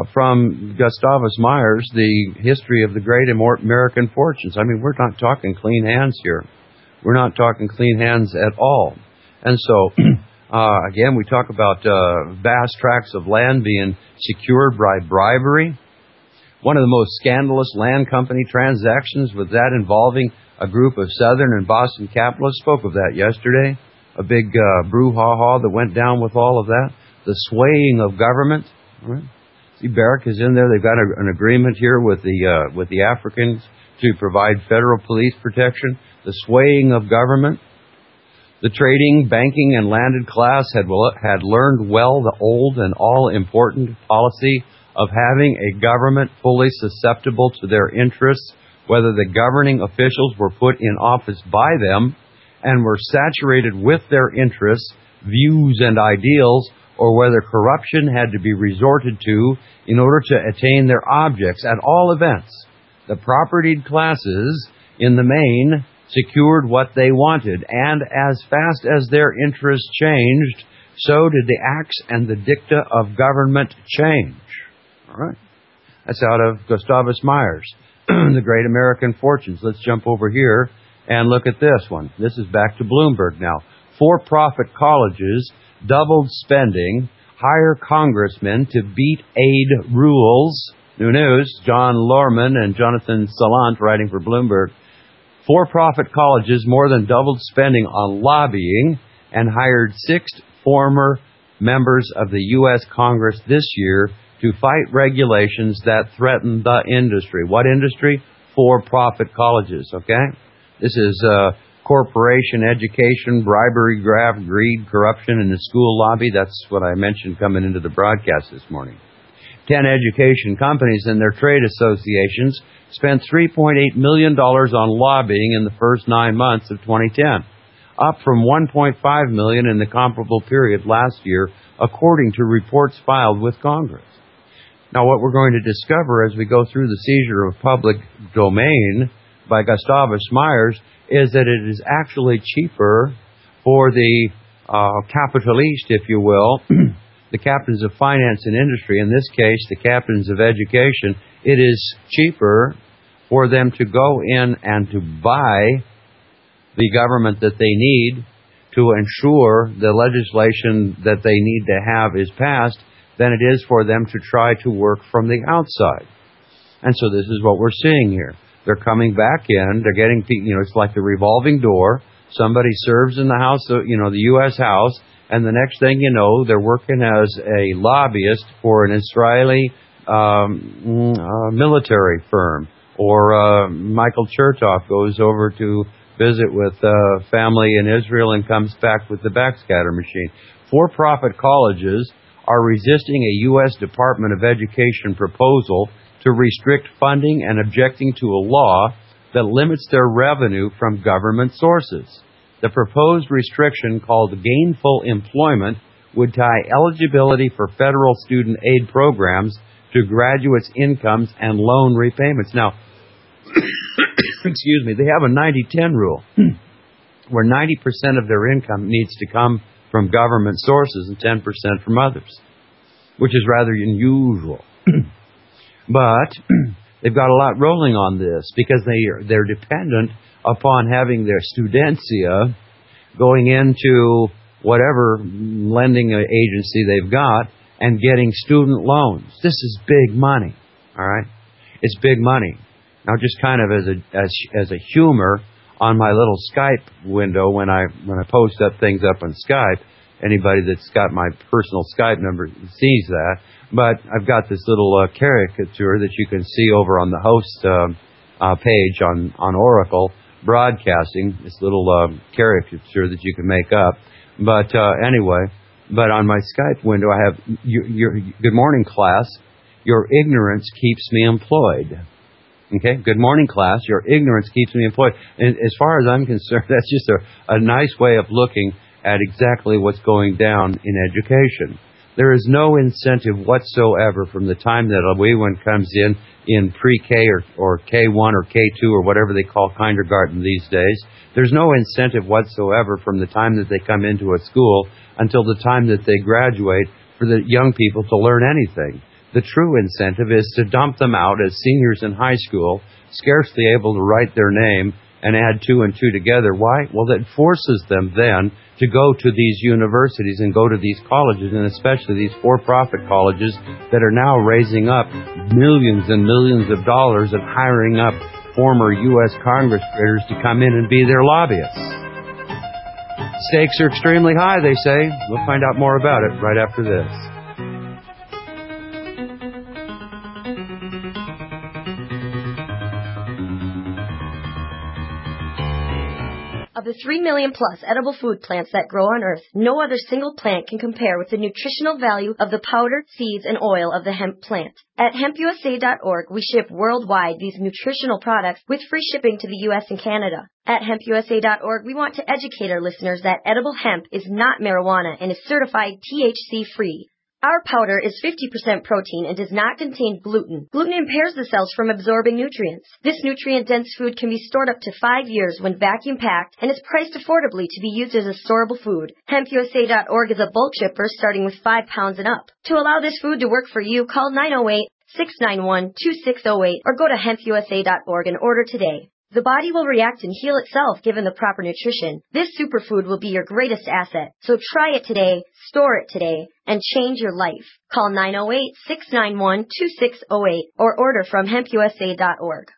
from Gustavus Myers, the history of the great American fortunes. I mean, we're not talking clean hands here. We're not talking clean hands at all. And so, again, we talk about vast tracts of land being secured by bribery. One of the most scandalous land company transactions was that involving a group of Southern and Boston capitalists. Spoke of that yesterday. A big brouhaha that went down with all of that. The swaying of government. Right? See, Barrick is in there. They've got an agreement here with the Africans to provide federal police protection. The swaying of government. The trading, banking, and landed class had learned well the old and all-important policy of having a government fully susceptible to their interests, whether the governing officials were put in office by them and were saturated with their interests, views, and ideals, or whether corruption had to be resorted to in order to attain their objects. At all events, the propertied classes, in the main, secured what they wanted, and as fast as their interests changed, so did the acts and the dicta of government change. All right. That's out of Gustavus Myers, The Great American Fortunes. Let's jump over here and look at this one. This is back to Bloomberg now. For-profit colleges doubled spending, hire congressmen to beat aid rules. New news, John Lorman and Jonathan Salant writing for Bloomberg. For-profit colleges more than doubled spending on lobbying and hired 6 former members of the U.S. Congress this year to fight regulations that threaten the industry. What industry? For-profit colleges, okay? This is corporation education, bribery, graft, greed, corruption in the school lobby. That's what I mentioned coming into the broadcast this morning. 10 education companies and their trade associations spent $3.8 million on lobbying in the first 9 months of 2010, up from $1.5 million in the comparable period last year, according to reports filed with Congress. Now, what we're going to discover as we go through the seizure of public domain by Gustavus Myers is that it is actually cheaper for the capitalist, if you will, the captains of finance and industry, in this case, the captains of education. It is cheaper for them to go in and to buy the government that they need to ensure the legislation that they need to have is passed than it is for them to try to work from the outside. And so this is what we're seeing here. They're coming back in. They're getting, it's like the revolving door. Somebody serves in the House, the U.S. House, and the next thing you know, they're working as a lobbyist for an Israeli military firm. Or Michael Chertoff goes over to visit with family in Israel and comes back with the backscatter machine. For-profit colleges are resisting a U.S. Department of Education proposal to restrict funding and objecting to a law that limits their revenue from government sources. The proposed restriction, called gainful employment, would tie eligibility for federal student aid programs to graduates' incomes and loan repayments. Now, excuse me, they have a 90-10 rule where 90% of their income needs to come from government sources and 10% from others, which is rather unusual. But they've got a lot rolling on this because they're dependent upon having their studentia going into whatever lending agency they've got and getting student loans. This is big money, all right? It's big money. Now, just kind of as a humor on my little Skype window when I post up things up on Skype, anybody that's got my personal Skype number sees that. But I've got this little caricature that you can see over on the host page on Oracle Broadcasting, this little caricature that you can make up. But anyway, but on my Skype window I have, your good morning, class. Your ignorance keeps me employed. Okay, good morning, class. Your ignorance keeps me employed. And as far as I'm concerned, that's just a nice way of looking at exactly what's going down in education. There is no incentive whatsoever from the time that a wee one comes in pre-K or K1 or K2 or whatever they call kindergarten these days. There's no incentive whatsoever from the time that they come into a school until the time that they graduate for the young people to learn anything. The true incentive is to dump them out as seniors in high school, scarcely able to write their name and add 2 and 2 together. Why? Well, that forces them then to go to these universities and go to these colleges, and especially these for-profit colleges that are now raising up millions and millions of dollars and hiring up former U.S. Congressmen to come in and be their lobbyists. Stakes are extremely high, they say. We'll find out more about it right after this. Of the the 3 million plus edible food plants that grow on Earth, no other single plant can compare with the nutritional value of the powder, seeds, and oil of the hemp plant. At hempusa.org, we ship worldwide these nutritional products with free shipping to the U.S. and Canada. At hempusa.org, we want to educate our listeners that edible hemp is not marijuana and is certified THC-free. Our powder is 50% protein and does not contain gluten. Gluten impairs the cells from absorbing nutrients. This nutrient-dense food can be stored up to 5 years when vacuum-packed and is priced affordably to be used as a storable food. HempUSA.org is a bulk shipper starting with 5 pounds and up. To allow this food to work for you, call 908-691-2608 or go to HempUSA.org and order today. The body will react and heal itself given the proper nutrition. This superfood will be your greatest asset. So try it today, store it today, and change your life. Call 908-691-2608 or order from hempusa.org.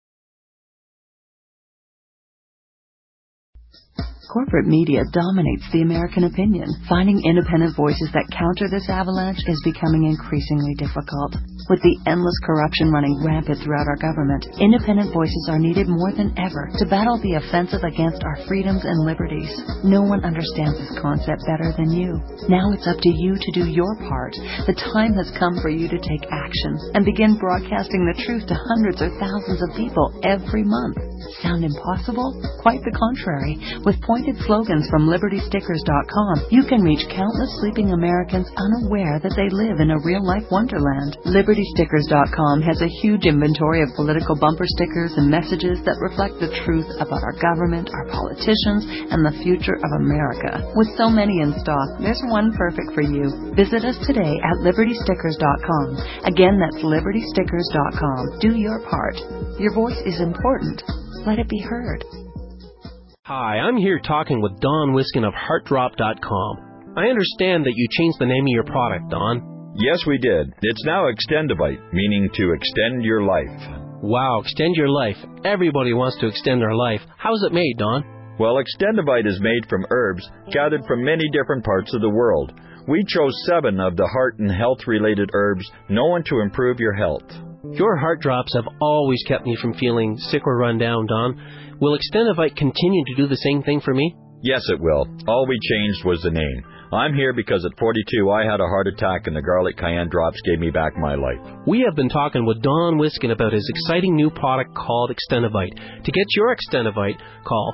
Corporate media dominates the American opinion. Finding independent voices that counter this avalanche is becoming increasingly difficult. With the endless corruption running rampant throughout our government, independent voices are needed more than ever to battle the offensive against our freedoms and liberties. No one understands this concept better than you. Now it's up to you to do your part. The time has come for you to take action and begin broadcasting the truth to hundreds or thousands of people every month. Sound impossible? Quite the contrary. With pointed slogans from LibertyStickers.com, you can reach countless sleeping Americans unaware that they live in a real-life wonderland. LibertyStickers.com has a huge inventory of political bumper stickers and messages that reflect the truth about our government, our politicians, and the future of America. With so many in stock, there's one perfect for you. Visit us today at LibertyStickers.com. Again, that's LibertyStickers.com. Do your part. Your voice is important. Let it be heard. Hi, I'm here talking with Don Wiskin of HeartDrop.com. I understand that you changed the name of your product, Don. Yes, we did. It's now Extendivite, meaning to extend your life. Wow, extend your life. Everybody wants to extend their life. How is it made, Don? Well, Extendivite is made from herbs gathered from many different parts of the world. We chose 7 of the heart and health-related herbs known to improve your health. Your heart drops have always kept me from feeling sick or run down, Don. Will Extendivite continue to do the same thing for me? Yes, it will. All we changed was the name. I'm here because at 42 I had a heart attack and the garlic cayenne drops gave me back my life. We have been talking with Don Wiskin about his exciting new product called Extendivite. To get your Extendivite, call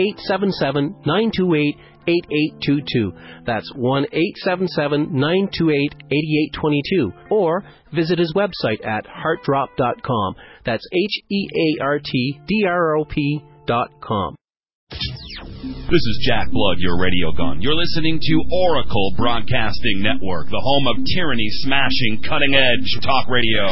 1-877-928-8822. That's 1-877-928-8822. Or visit his website at heartdrop.com. That's HeartDrop.com. This is Jack Blood, your radio gun. You're listening to Oracle Broadcasting Network, the home of tyranny-smashing, cutting-edge talk radio.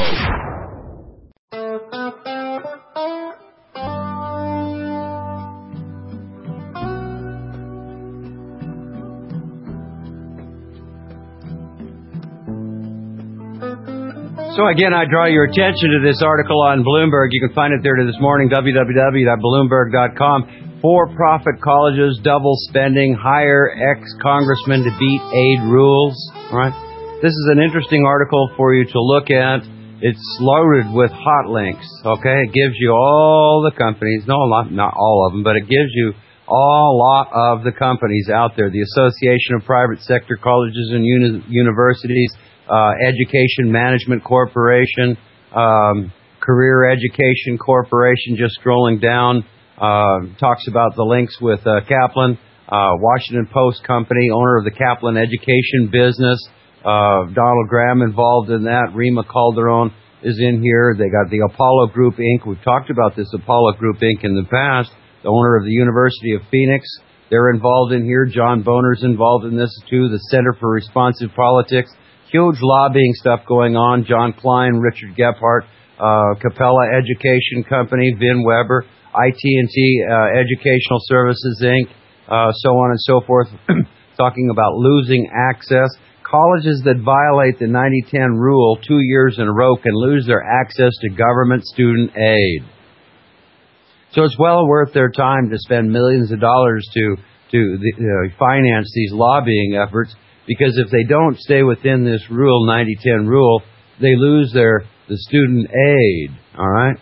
So again, I draw your attention to this article on Bloomberg. You can find it there this morning, www.bloomberg.com. For-profit colleges double spending, hire ex-congressmen to beat aid rules. All right. This is an interesting article for you to look at. It's loaded with hot links. Okay, it gives you all the companies. No, not all of them, but it gives you a lot of the companies out there. The Association of Private Sector Colleges and Universities, Education Management Corporation, Career Education Corporation. Just scrolling down. Talks about the links with Kaplan, Washington Post Company, owner of the Kaplan Education business. Donald Graham involved in that. Rima Calderon is in here. They got the Apollo Group, Inc. We've talked about this Apollo Group, Inc. in the past. The owner of the University of Phoenix. They're involved in here. John Boner's involved in this too. The Center for Responsive Politics. Huge lobbying stuff going on. John Klein, Richard Gephardt, Capella Education Company, Vin Weber. IT&T Educational Services, Inc., so on and so forth, talking about losing access. Colleges that violate the 90-10 rule 2 years in a row can lose their access to government student aid. So it's well worth their time to spend millions of dollars to finance these lobbying efforts, because if they don't stay within this rule, 90-10 rule, they lose the student aid. All right?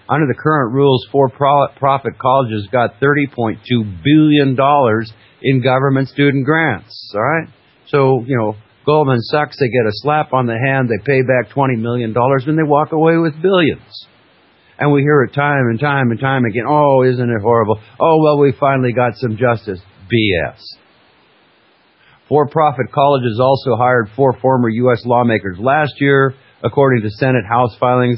Under the current rules, for-profit colleges got $30.2 billion in government student grants. All right? So, Goldman Sachs, they get a slap on the hand, they pay back $20 million, and they walk away with billions. And we hear it time and time and time again, oh, isn't it horrible? Oh, well, we finally got some justice. BS. For-profit colleges also hired 4 former U.S. lawmakers last year, according to Senate House filings.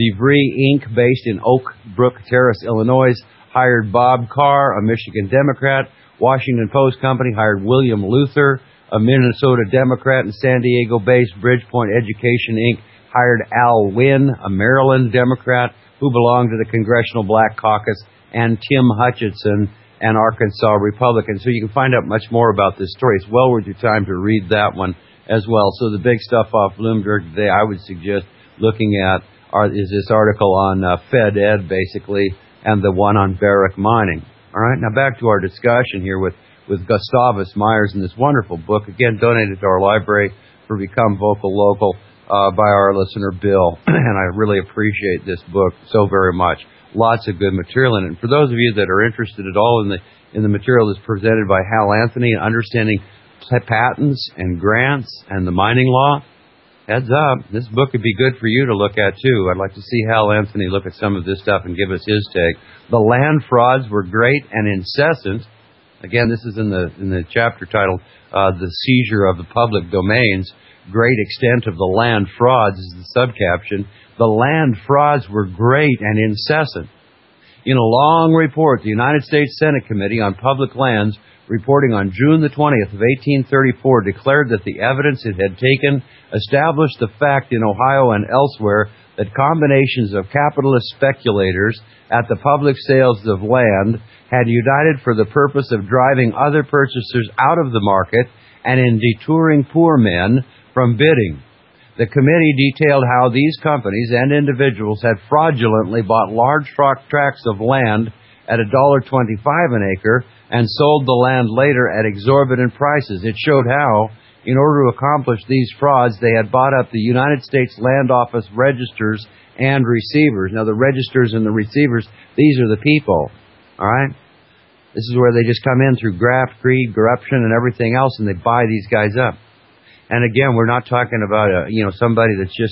DeVry Inc., based in Oak Brook Terrace, Illinois, hired Bob Carr, a Michigan Democrat. Washington Post Company hired William Luther, a Minnesota Democrat. And San Diego-based Bridgepoint Education Inc. hired Al Wynn, a Maryland Democrat who belonged to the Congressional Black Caucus, and Tim Hutchinson, an Arkansas Republican. So you can find out much more about this story. It's well worth your time to read that one as well. So the big stuff off Bloomberg today, I would suggest looking at is this article on Fed Ed, basically, and the one on Barrick Mining. All right, now back to our discussion here with Gustavus Myers in this wonderful book, again, donated to our library for Become Vocal Local by our listener, Bill. And I really appreciate this book so very much. Lots of good material in it. And for those of you that are interested at all in the material that's presented by Hal Anthony, understanding patents and grants and the mining law, heads up, this book would be good for you to look at too. I'd like to see Hal Anthony look at some of this stuff and give us his take. The land frauds were great and incessant. Again, this is in the chapter titled The Seizure of the Public Domains. Great extent of the land frauds is the subcaption. The land frauds were great and incessant. In a long report, the United States Senate Committee on Public Lands, reporting on June the 20th of 1834, declared that the evidence it had taken established the fact in Ohio and elsewhere that combinations of capitalist speculators at the public sales of land had united for the purpose of driving other purchasers out of the market and in deterring poor men from bidding. The committee detailed how these companies and individuals had fraudulently bought large tracts of land at $1.25 an acre and sold the land later at exorbitant prices. It showed how, in order to accomplish these frauds, they had bought up the United States Land Office registers and receivers. Now, the registers and the receivers, these are the people, all right? This is where they just come in through graft, greed, corruption, and everything else, and they buy these guys up. And again, we're not talking about somebody that's just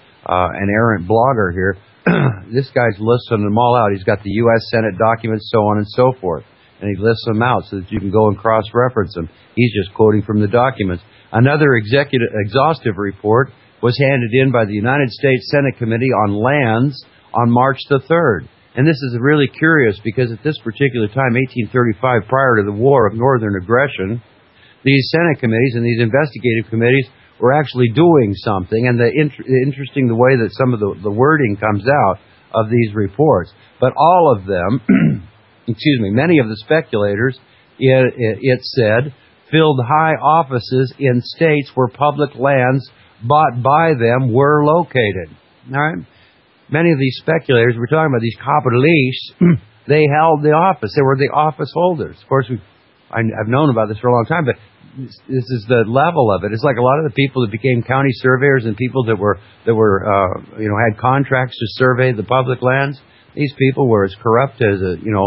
an errant blogger here. This guy's listing them all out. He's got the U.S. Senate documents, so on and so forth, and he lists them out so that you can go and cross-reference them. He's just quoting from the documents. Another exhaustive report was handed in by the United States Senate Committee on Lands on March the 3rd. And this is really curious because at this particular time, 1835, prior to the War of Northern Aggression, these Senate committees and these investigative committees were actually doing something, and interesting the way that some of the wording comes out of these reports. But all of them, many of the speculators, it said, filled high offices in states where public lands bought by them were located. All right? Many of these speculators, we're talking about these capitalistes, they held the office. They were the office holders. Of course, I've known about this for a long time, but this is the level of it. It's like a lot of the people that became county surveyors and people that were had contracts to survey the public lands. These people were as corrupt as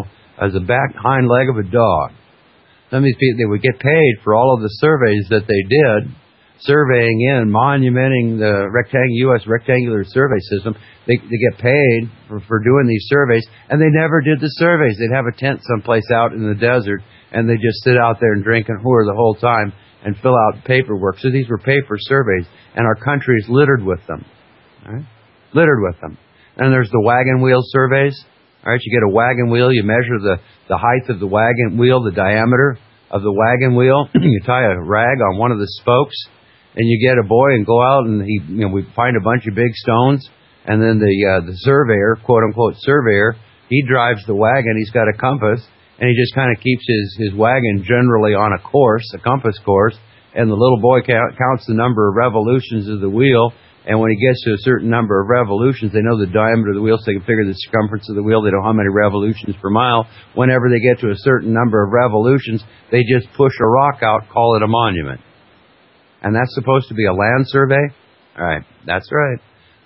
a back hind leg of a dog. Some of these people, they would get paid for all of the surveys that they did, surveying in, monumenting the U.S. rectangular survey system. They get paid for doing these surveys, and they never did the surveys. They'd have a tent someplace out in the desert, and they just sit out there and drink and whore the whole time and fill out paperwork. So these were paper surveys, and our country is littered with them. All right? Littered with them. And there's the wagon wheel surveys. All right, you get a wagon wheel, you measure the height of the wagon wheel, the diameter of the wagon wheel. You tie a rag on one of the spokes, and you get a boy and go out and we find a bunch of big stones, and then the surveyor, quote unquote surveyor, he drives the wagon. He's got a compass, and he just kind of keeps his wagon generally on a course, a compass course, and the little boy counts the number of revolutions of the wheel, and when he gets to a certain number of revolutions, they know the diameter of the wheel, so they can figure the circumference of the wheel. They know how many revolutions per mile. Whenever they get to a certain number of revolutions, they just push a rock out, call it a monument. And that's supposed to be a land survey? All right, that's right.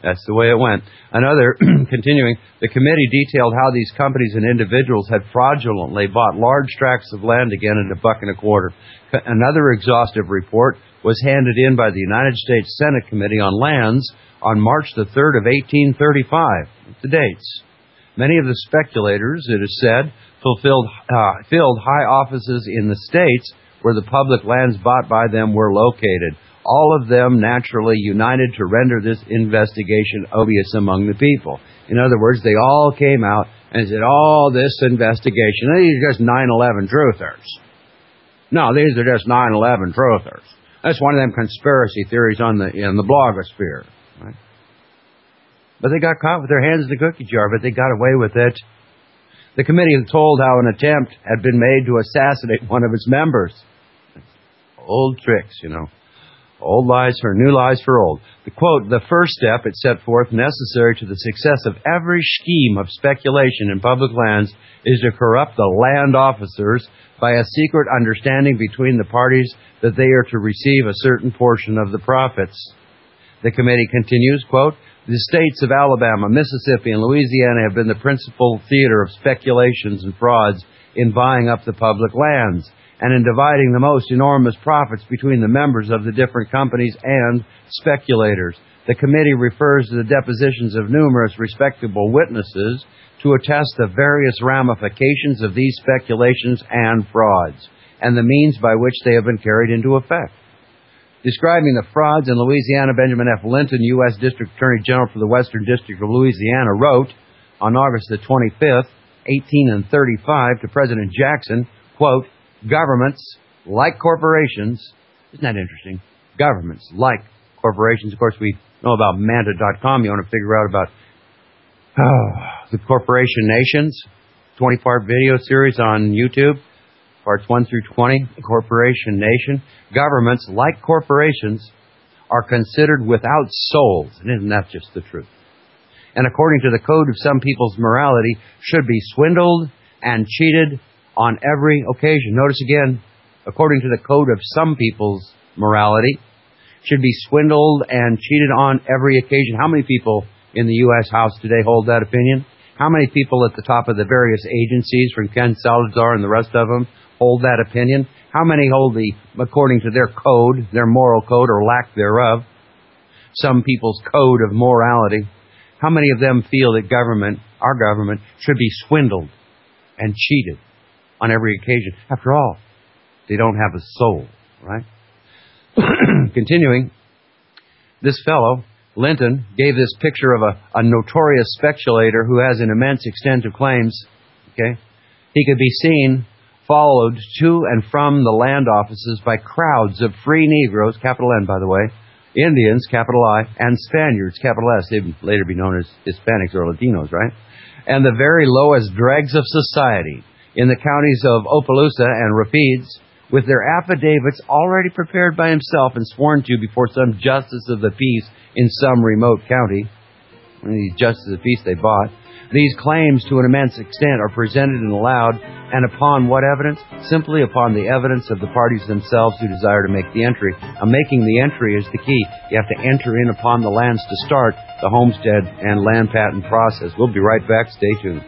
That's the way it went. Another, continuing, the committee detailed how these companies and individuals had fraudulently bought large tracts of land again at $1.25. Another exhaustive report was handed in by the United States Senate Committee on Lands on March the 3rd of 1835. The dates. Many of the speculators, it is said, filled high offices in the states where the public lands bought by them were located. All of them naturally united to render this investigation odious among the people. In other words, they all came out and said, this investigation, these are just 9/11 truthers. No, these are just 9/11 truthers. That's one of them conspiracy theories in the blogosphere. Right? But they got caught with their hands in the cookie jar, but they got away with it. The committee had told how an attempt had been made to assassinate one of its members. Old tricks, Old lies for new lies for old. The quote, the first step it set forth necessary to the success of every scheme of speculation in public lands is to corrupt the land officers by a secret understanding between the parties that they are to receive a certain portion of the profits. The committee continues, quote, the states of Alabama, Mississippi, and Louisiana have been the principal theater of speculations and frauds in buying up the public lands and in dividing the most enormous profits between the members of the different companies and speculators. The committee refers to the depositions of numerous respectable witnesses to attest the various ramifications of these speculations and frauds, and the means by which they have been carried into effect. Describing the frauds in Louisiana, Benjamin F. Linton, U.S. District Attorney General for the Western District of Louisiana, wrote on August the 25th, 1835, to President Jackson, quote, governments, like corporations, isn't that interesting? Governments, like corporations. Of course, we know about Manta.com. You want to figure out about the Corporation Nations, 20-part video series on YouTube, parts 1 through 20, Corporation Nation. Governments, like corporations, are considered without souls. And isn't that just the truth? And according to the code of some people's morality, should be swindled and cheated on every occasion. Notice again, according to the code of some people's morality, should be swindled and cheated on every occasion. How many people in the U.S. House today hold that opinion? How many people at the top of the various agencies, from Ken Salazar and the rest of them, hold that opinion? How many hold according to their code, their moral code or lack thereof, some people's code of morality? How many of them feel that our government, should be swindled and cheated on every occasion? After all, they don't have a soul, right? Continuing, this fellow, Linton, gave this picture of a notorious speculator who has an immense extent of claims. Okay, he could be seen followed to and from the land offices by crowds of free Negroes, capital N, by the way, Indians, capital I, and Spaniards, capital S. They'd later be known as Hispanics or Latinos, right? And the very lowest dregs of society in the counties of Opelousas and Rapides, with their affidavits already prepared by himself and sworn to before some justice of the peace in some remote county, the justice of the peace they bought. These claims to an immense extent are presented and allowed, and upon what evidence? Simply upon the evidence of the parties themselves who desire to make the entry. Now, making the entry is the key. You have to enter in upon the lands to start the homestead and land patent process. We'll be right back. Stay tuned.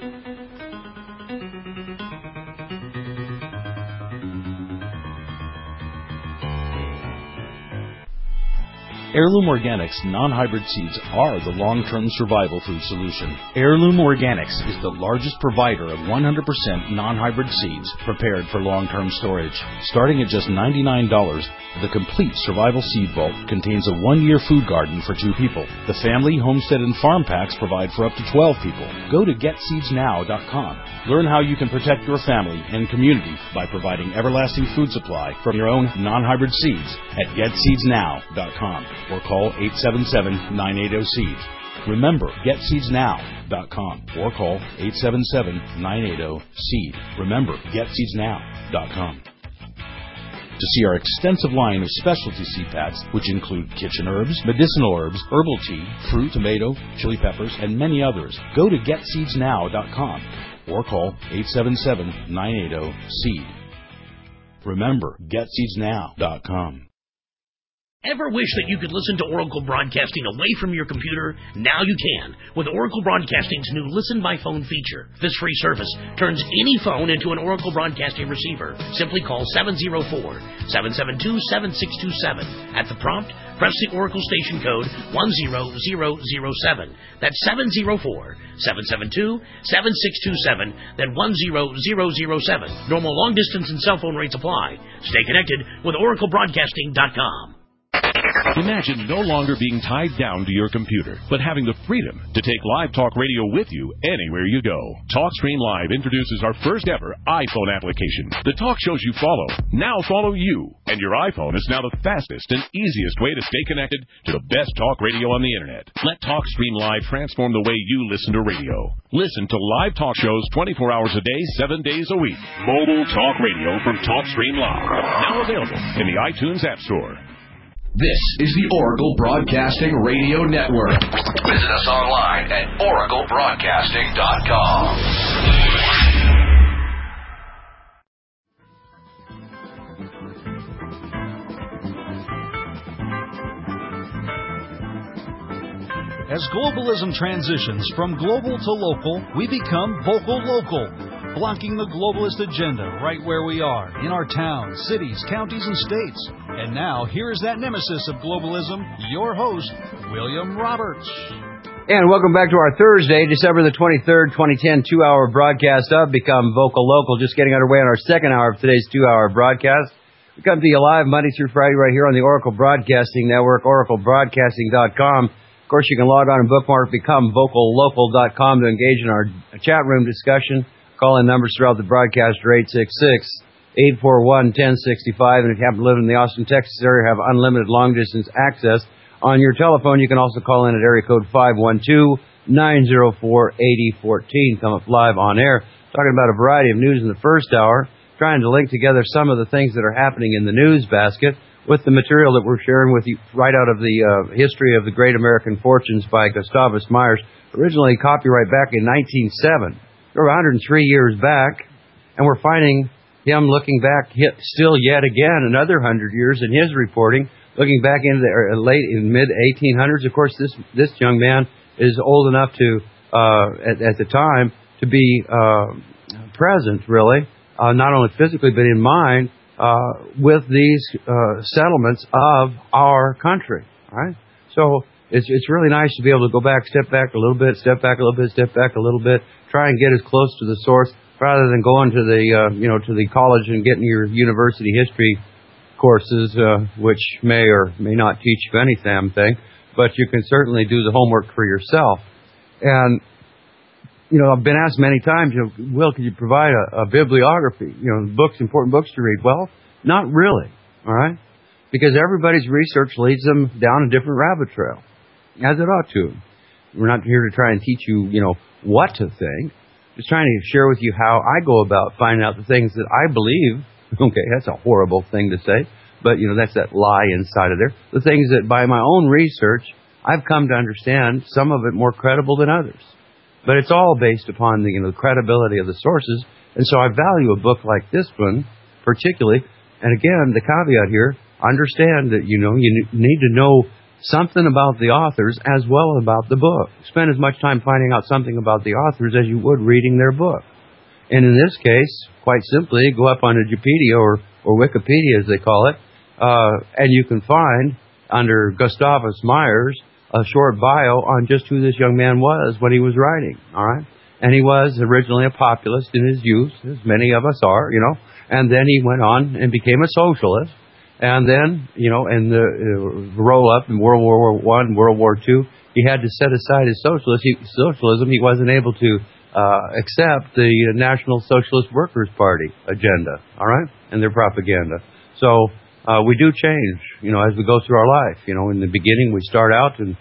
Heirloom Organics non-hybrid seeds are the long-term survival food solution. Heirloom Organics is the largest provider of 100% non-hybrid seeds prepared for long-term storage. Starting at just $99, the complete survival seed vault contains a 1-year food garden for 2 people. The family, homestead, and farm packs provide for up to 12 people. Go to GetSeedsNow.com. Learn how you can protect your family and community by providing everlasting food supply from your own non-hybrid seeds at GetSeedsNow.com. or call 877-980-SEED. Remember, GetSeedsNow.com or call 877-980-SEED. Remember, GetSeedsNow.com. To see our extensive line of specialty seed packs, which include kitchen herbs, medicinal herbs, herbal tea, fruit, tomato, chili peppers, and many others, go to GetSeedsNow.com or call 877-980-SEED. Remember, GetSeedsNow.com. Ever wish that you could listen to Oracle Broadcasting away from your computer? Now you can with Oracle Broadcasting's new Listen by Phone feature. This free service turns any phone into an Oracle Broadcasting receiver. Simply call 704-772-7627. At the prompt, press the Oracle station code 10007. That's 704-772-7627, then 10007. Normal long distance and cell phone rates apply. Stay connected with OracleBroadcasting.com. Imagine no longer being tied down to your computer, but having the freedom to take Live Talk Radio with you anywhere you go. TalkStream Live introduces our first ever iPhone application. The talk shows you follow now follow you, and your iPhone is now the fastest and easiest way to stay connected to the best talk radio on the internet. Let TalkStream Live transform the way you listen to radio. Listen to live talk shows 24 hours a day, 7 days a week. Mobile talk radio from TalkStream Live. Now available in the iTunes App Store. This is the Oracle Broadcasting Radio Network. Visit us online at oraclebroadcasting.com. As globalism transitions from global to local, we become vocal local, blocking the globalist agenda right where we are, in our towns, cities, counties, and states. And now, here is that nemesis of globalism, your host, William Roberts. And welcome back to our Thursday, December the 23rd, 2010, 2-hour broadcast of Become Vocal Local. Just getting underway on our second hour of today's 2-hour broadcast. We come to you live Monday through Friday right here on the Oracle Broadcasting Network, oraclebroadcasting.com. Of course, you can log on and bookmark becomevocallocal.com to engage in our chat room discussion. Call-in numbers throughout the broadcast are 866-841-1065. And if you happen to live in the Austin, Texas area, have unlimited long-distance access on your telephone, you can also call in at area code 512-904-8014. Come up live on air, talking about a variety of news in the first hour, trying to link together some of the things that are happening in the news basket with the material that we're sharing with you right out of the History of the Great American Fortunes by Gustavus Myers, originally copyright back in 1907. We're 103 years back, and we're finding him looking back still yet again another 100 years in his reporting, looking back into the mid-1800s. Of course, this young man is old enough to, at the time, to be present, really, not only physically but in mind, with these settlements of our country. All right? So it's really nice to be able to go back, step back a little bit, step back a little bit, step back a little bit, try and get as close to the source rather than going to the to the college and getting your university history courses, which may or may not teach you any damn thing, but you can certainly do the homework for yourself. And I've been asked many times, Will, could you provide a bibliography? Important books to read. Well, not really, all right? Because everybody's research leads them down a different rabbit trail, as it ought to. We're not here to try and teach you, what to think. Just trying to share with you how I go about finding out the things that I believe. Okay, that's a horrible thing to say, but, that's that lie inside of there. The things that by my own research, I've come to understand, some of it more credible than others. But it's all based upon the credibility of the sources. And so I value a book like this one particularly. And again, the caveat here, understand that, you need to know something about the authors as well as about the book. Spend as much time finding out something about the authors as you would reading their book. And in this case, quite simply, go up on Wikipedia or Wikipedia as they call it, and you can find under Gustavus Myers a short bio on just who this young man was when he was writing, all right? And he was originally a populist in his youth, as many of us are, and then he went on and became a socialist. And then, in the roll-up in World War I, World War II, he had to set aside his socialism. He wasn't able to accept the National Socialist Workers' Party agenda, all right, and their propaganda. So we do change, as we go through our life. In the beginning we start out and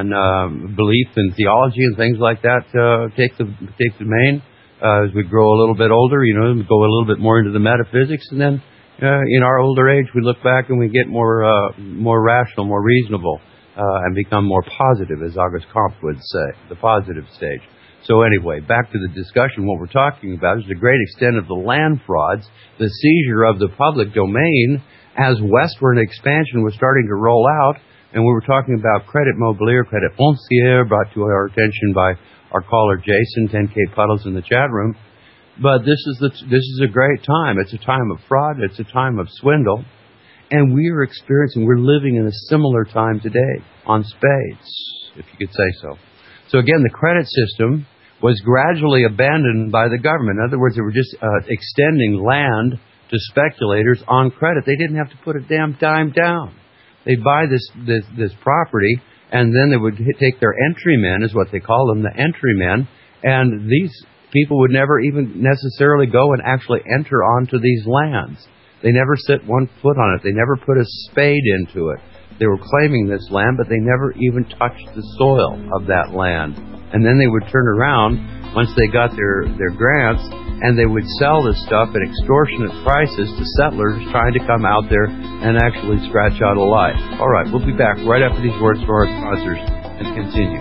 belief and theology and things like that take the main. As we grow a little bit older, we go a little bit more into the metaphysics, and then in our older age we look back and we get more rational, more reasonable, and become more positive, as Auguste Comte would say, the positive stage. So anyway, back to the discussion. What we're talking about is the great extent of the land frauds, the seizure of the public domain, as westward expansion was starting to roll out, and we were talking about credit mobilier, credit foncier, brought to our attention by our caller Jason, 10K Puddles in the chat room. But this is a great time. It's a time of fraud. It's a time of swindle. And we're living in a similar time today on spades, if you could say so. So again, the credit system was gradually abandoned by the government. In other words, they were just extending land to speculators on credit. They didn't have to put a damn dime down. They'd buy this property, and then they would take their entrymen, is what they call them, the entrymen, and these people would never even necessarily go and actually enter onto these lands. They never set one foot on it. They never put a spade into it. They were claiming this land, but they never even touched the soil of that land. And then they would turn around once they got their grants, and they would sell this stuff at extortionate prices to settlers trying to come out there and actually scratch out a life. All right, we'll be back right after these words from our sponsors and continue.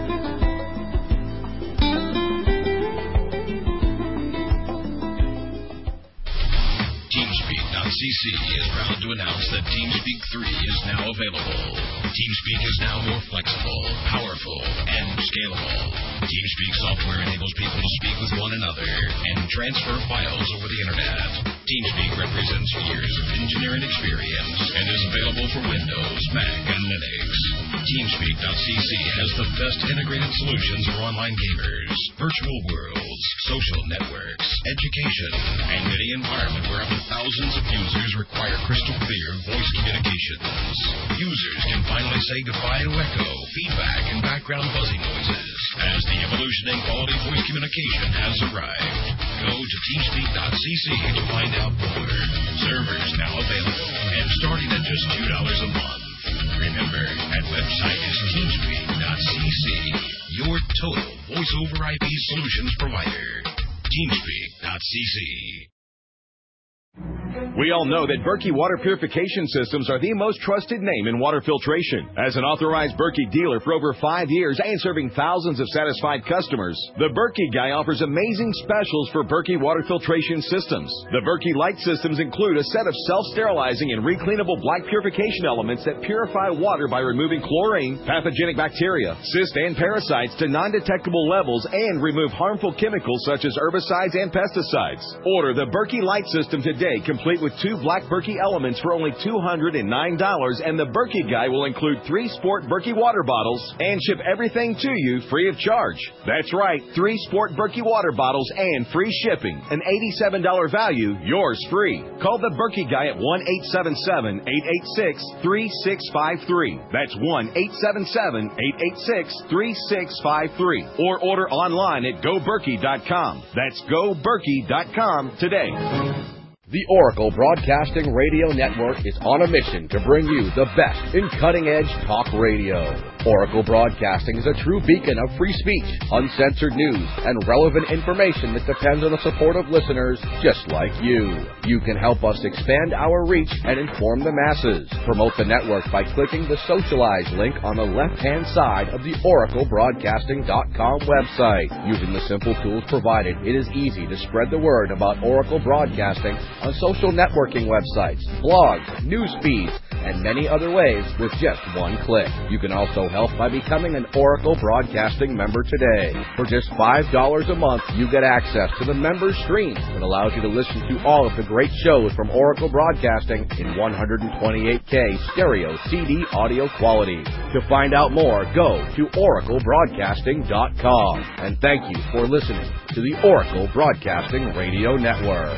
TeamSpeak.cc is proud to announce that TeamSpeak 3 is now available. TeamSpeak is now more flexible, powerful, and scalable. TeamSpeak software enables people to speak with one another and transfer files over the internet. TeamSpeak represents years of engineering experience and is available for Windows, Mac, and Linux. TeamSpeak.cc has the best integrated solutions for online gamers, virtual worlds, social networks, education, and any environment where up to thousands of users require crystal clear voice communications. Users can finally say goodbye to echo, feedback, and background buzzing noises as the evolution in quality voice communication has arrived. Go to TeamSpeak.cc to find out more. Servers now available and starting at just $2 a month. Remember, that website is TeamSpeak.cc, your total voice-over IP solutions provider. TeamSpeak.cc. We all know that Berkey Water Purification Systems are the most trusted name in water filtration. As an authorized Berkey dealer for over 5 years and serving thousands of satisfied customers, the Berkey Guy offers amazing specials for Berkey water filtration systems. The Berkey Light systems include a set of self-sterilizing and recleanable black purification elements that purify water by removing chlorine, pathogenic bacteria, cysts, and parasites to non-detectable levels and remove harmful chemicals such as herbicides and pesticides. Order the Berkey Light system today, complete with 2 black Berkey elements for only $209, and the Berkey Guy will include 3 Sport Berkey water bottles and ship everything to you free of charge. That's right, 3 Sport Berkey water bottles and free shipping. An $87 value, yours free. Call the Berkey Guy at 1-877-886-3653. That's 1-877-886-3653. Or order online at GoBerkey.com. That's GoBerkey.com today. The Oracle Broadcasting Radio Network is on a mission to bring you the best in cutting-edge talk radio. Oracle Broadcasting is a true beacon of free speech, uncensored news, and relevant information that depends on the support of listeners just like you. You can help us expand our reach and inform the masses. Promote the network by clicking the Socialize link on the left-hand side of the OracleBroadcasting.com website. Using the simple tools provided, it is easy to spread the word about Oracle Broadcasting on social networking websites, blogs, news feeds, and many other ways with just one click. You can also help by becoming an Oracle Broadcasting member today. For just $5 a month, you get access to the member stream that allows you to listen to all of the great shows from Oracle Broadcasting in 128K stereo CD audio quality. To find out more, go to oraclebroadcasting.com. And thank you for listening to the Oracle Broadcasting Radio Network.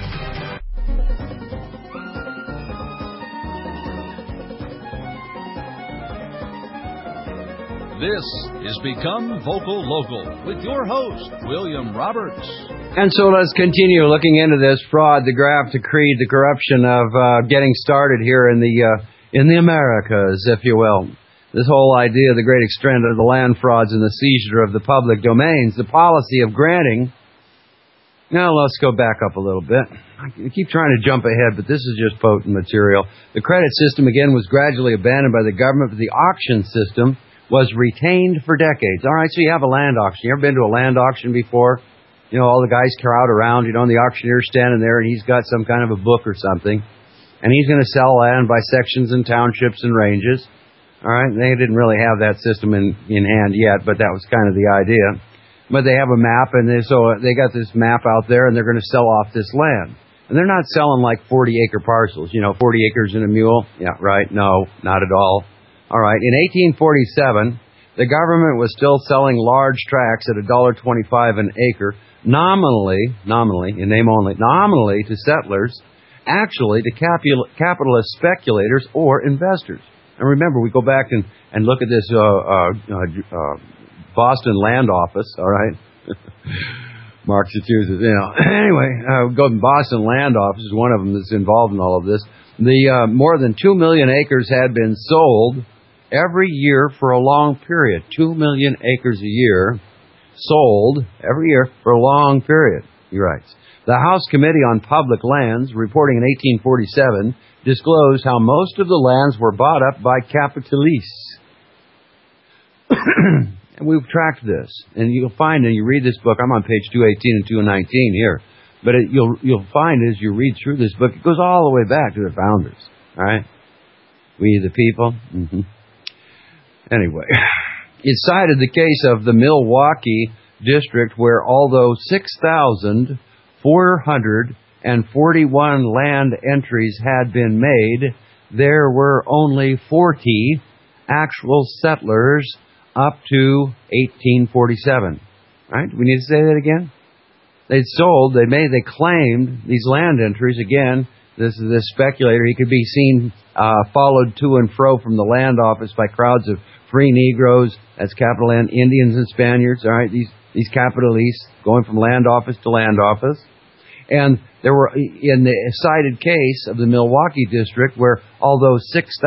This is Become Vocal Local with your host, William Roberts. And so let's continue looking into this fraud, the graft, the creed, the corruption of getting started here in the Americas, if you will. This whole idea of the great extent of the land frauds and the seizure of the public domains, the policy of granting. Now let's go back up a little bit. I keep trying to jump ahead, but this is just potent material. The credit system, again, was gradually abandoned by the government, but the auction system was retained for decades. All right, so you have a land auction. You ever been to a land auction before? You know, all the guys crowd around, and the auctioneer's standing there, and he's got some kind of a book or something. and he's going to sell land by sections and townships and ranges. All right, they didn't really have that system in hand yet, but that was kind of the idea. But they have a map, and so they got this map out there, and they're going to sell off this land. And they're not selling like 40-acre parcels, 40 acres and a mule. Yeah, right, no, not at all. All right, in 1847, the government was still selling large tracts at $1.25 an acre, nominally, in name only, nominally to settlers, actually to capitalist speculators or investors. And remember, we go back and look at this Boston land office, all right? Massachusetts, Anyway, go to Boston land office is one of them that's involved in all of this. The more than 2 million acres had been sold every year for a long period. 2 million acres a year sold every year for a long period, he writes. The House Committee on Public Lands, reporting in 1847, disclosed how most of the lands were bought up by capitalists. And we've tracked this, and you'll find, and you read this book, I'm on page 218 and 219 here, but you'll find as you read through this book, it goes all the way back to the founders, all right? We the people. Mm-hmm. Anyway, it cited the case of the Milwaukee district where although 6,441 land entries had been made, there were only 40 actual settlers up to 1847. Right? We need to say that again? They claimed these land entries again. This speculator, he could be seen followed to and fro from the land office by crowds of free Negroes, that's capital N, Indians and Spaniards, all right, these capitalists going from land office to land office. And there were, in the cited case of the Milwaukee district, where although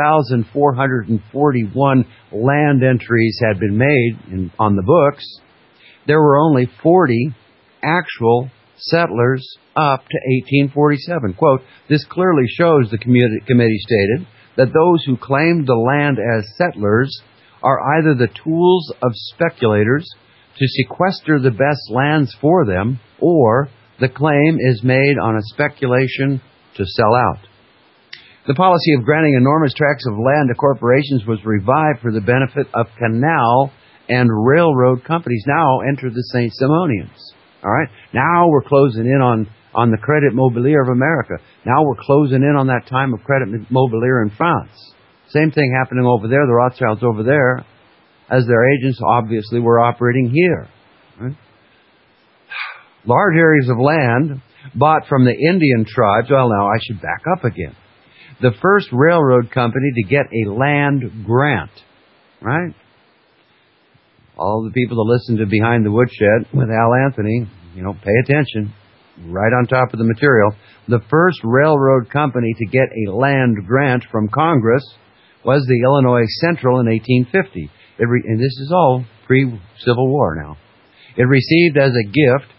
6,441 land entries had been made on the books, there were only 40 actual settlers up to 1847. Quote, this clearly shows, the committee stated, that those who claimed the land as settlers are either the tools of speculators to sequester the best lands for them, or the claim is made on a speculation to sell out. The policy of granting enormous tracts of land to corporations was revived for the benefit of canal and railroad companies. Now enter the St. Simonians. All right? Now we're closing in on the Credit Mobilier of America. Now we're closing in on that time of Credit Mobilier in France. Same thing happening over there. The Rothschilds over there, as their agents, obviously were operating here. Right? Large areas of land bought from the Indian tribes. Well, now I should back up again. The first railroad company to get a land grant, right? All the people that listen to Behind the Woodshed with Al Anthony, pay attention. Right on top of the material. The first railroad company to get a land grant from Congress was the Illinois Central in 1850. And this is all pre-Civil War now. It received as a gift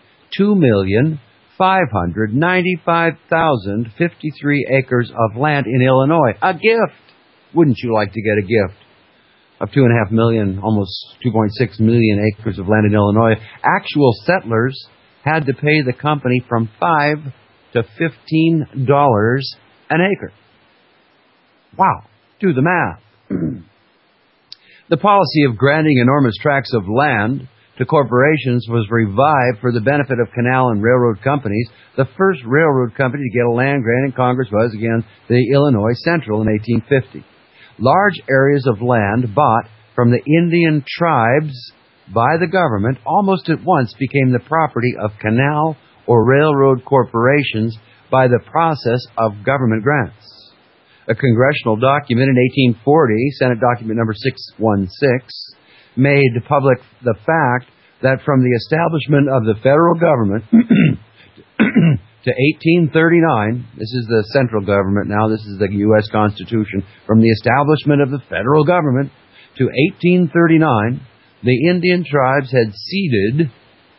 2,595,053 acres of land in Illinois. A gift! Wouldn't you like to get a gift of 2.5 million, almost 2.6 million acres of land in Illinois? Actual settlers had to pay the company from $5 to $15 an acre. Wow. Do the math. The policy of granting enormous tracts of land to corporations was revived for the benefit of canal and railroad companies. The first railroad company to get a land grant in Congress was, again, the Illinois Central in 1850. Large areas of land bought from the Indian tribes by the government almost at once became the property of canal or railroad corporations by the process of government grants. A congressional document in 1840, Senate document number 616, made public the fact that from the establishment of the federal government to 1839, this is the central government now, this is the U.S. Constitution, from the establishment of the federal government to 1839, the Indian tribes had ceded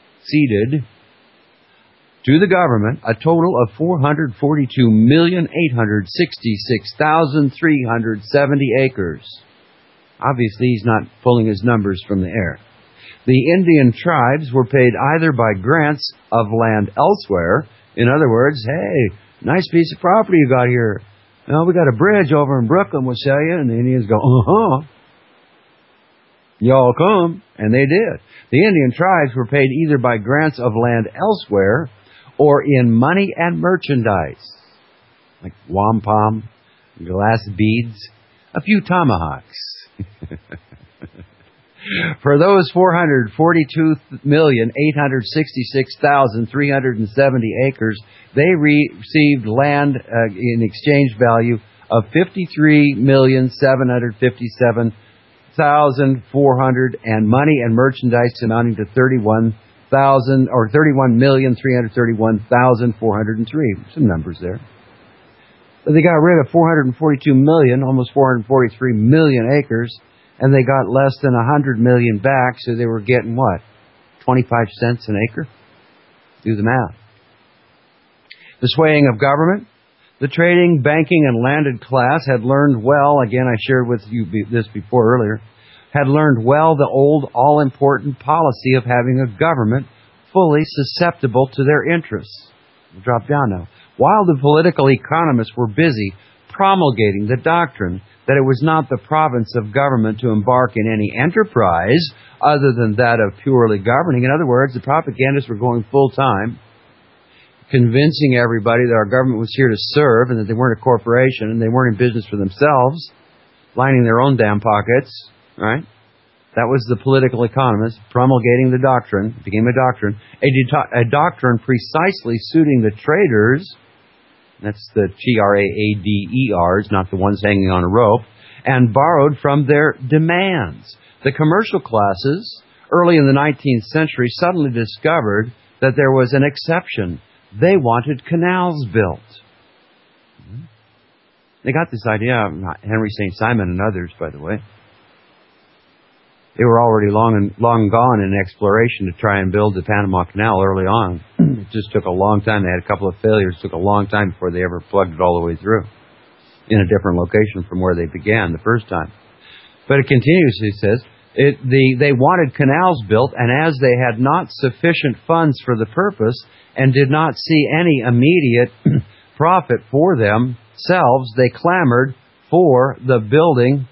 to the government a total of 442,866,370 acres. Obviously, he's not pulling his numbers from the air. The Indian tribes were paid either by grants of land elsewhere. In other words, hey, nice piece of property you got here. "No, we got a bridge over in Brooklyn we'll sell you." And the Indians go, "Uh-huh. Y'all come." And they did. The Indian tribes were paid either by grants of land elsewhere or in money and merchandise, like wampum, glass beads, a few tomahawks. For those 442,866,370 acres, they received land in exchange value of $53,757,400 and money and merchandise amounting to $31,331,403. Some numbers there. But they got rid of 442 million, almost 443 million acres, and they got less than 100 million back, so they were getting what? 25 cents an acre? Do the math. The swaying of government. The trading, banking, and landed class had learned well, again I shared with you this before earlier, had learned well the old all-important policy of having a government fully susceptible to their interests. We'll drop down now. While the political economists were busy promulgating the doctrine that it was not the province of government to embark in any enterprise other than that of purely governing. In other words, the propagandists were going full-time, convincing everybody that our government was here to serve and that they weren't a corporation and they weren't in business for themselves, lining their own damn pockets, right? That was the political economist promulgating the doctrine. It became a doctrine. A doctrine precisely suiting the traders. That's the traders, not the ones hanging on a rope, and borrowed from their demands. The commercial classes, early in the 19th century, suddenly discovered that there was an exception. They wanted canals built. They got this idea, Henry St. Simon and others, by the way. They were already long gone in exploration to try and build the Panama Canal early on. It just took a long time. They had a couple of failures. It took a long time before they ever plugged it all the way through in a different location from where they began the first time. But it continues, he says, they wanted canals built, and as they had not sufficient funds for the purpose and did not see any immediate profit for themselves, they clamored for the building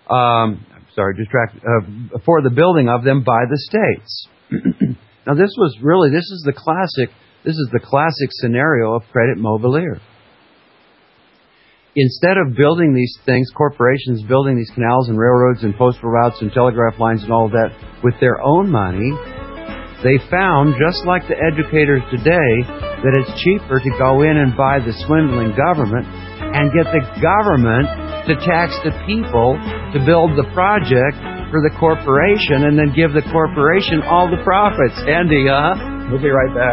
for the building of them by the states. Now this is the classic scenario of credit mobilier. Instead of building these things, corporations building these canals and railroads and postal routes and telegraph lines and all of that with their own money, they found, just like the educators today, that it's cheaper to go in and buy the swindling government and get the government to tax the people to build the project for the corporation and then give the corporation all the profits. Andy, we'll be right back.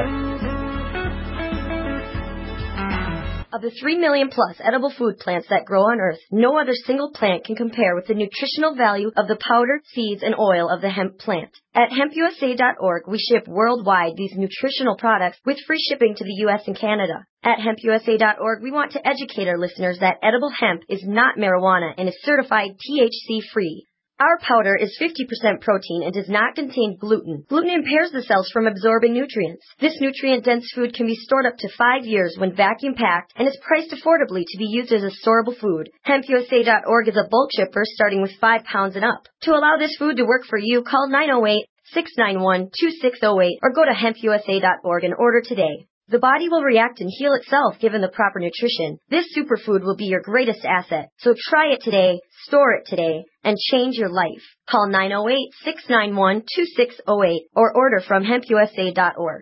Of the 3 million plus edible food plants that grow on Earth, no other single plant can compare with the nutritional value of the powder, seeds, and oil of the hemp plant. At hempusa.org, we ship worldwide these nutritional products with free shipping to the U.S. and Canada. At hempusa.org, we want to educate our listeners that edible hemp is not marijuana and is certified THC-free. Our powder is 50% protein and does not contain gluten. Gluten impairs the cells from absorbing nutrients. This nutrient-dense food can be stored up to 5 years when vacuum-packed and is priced affordably to be used as a storable food. HempUSA.org is a bulk shipper starting with 5 pounds and up. To allow this food to work for you, call 908-691-2608 or go to hempusa.org and order today. The body will react and heal itself given the proper nutrition. This superfood will be your greatest asset. So try it today, store it today, and change your life. Call 908-691-2608 or order from hempusa.org.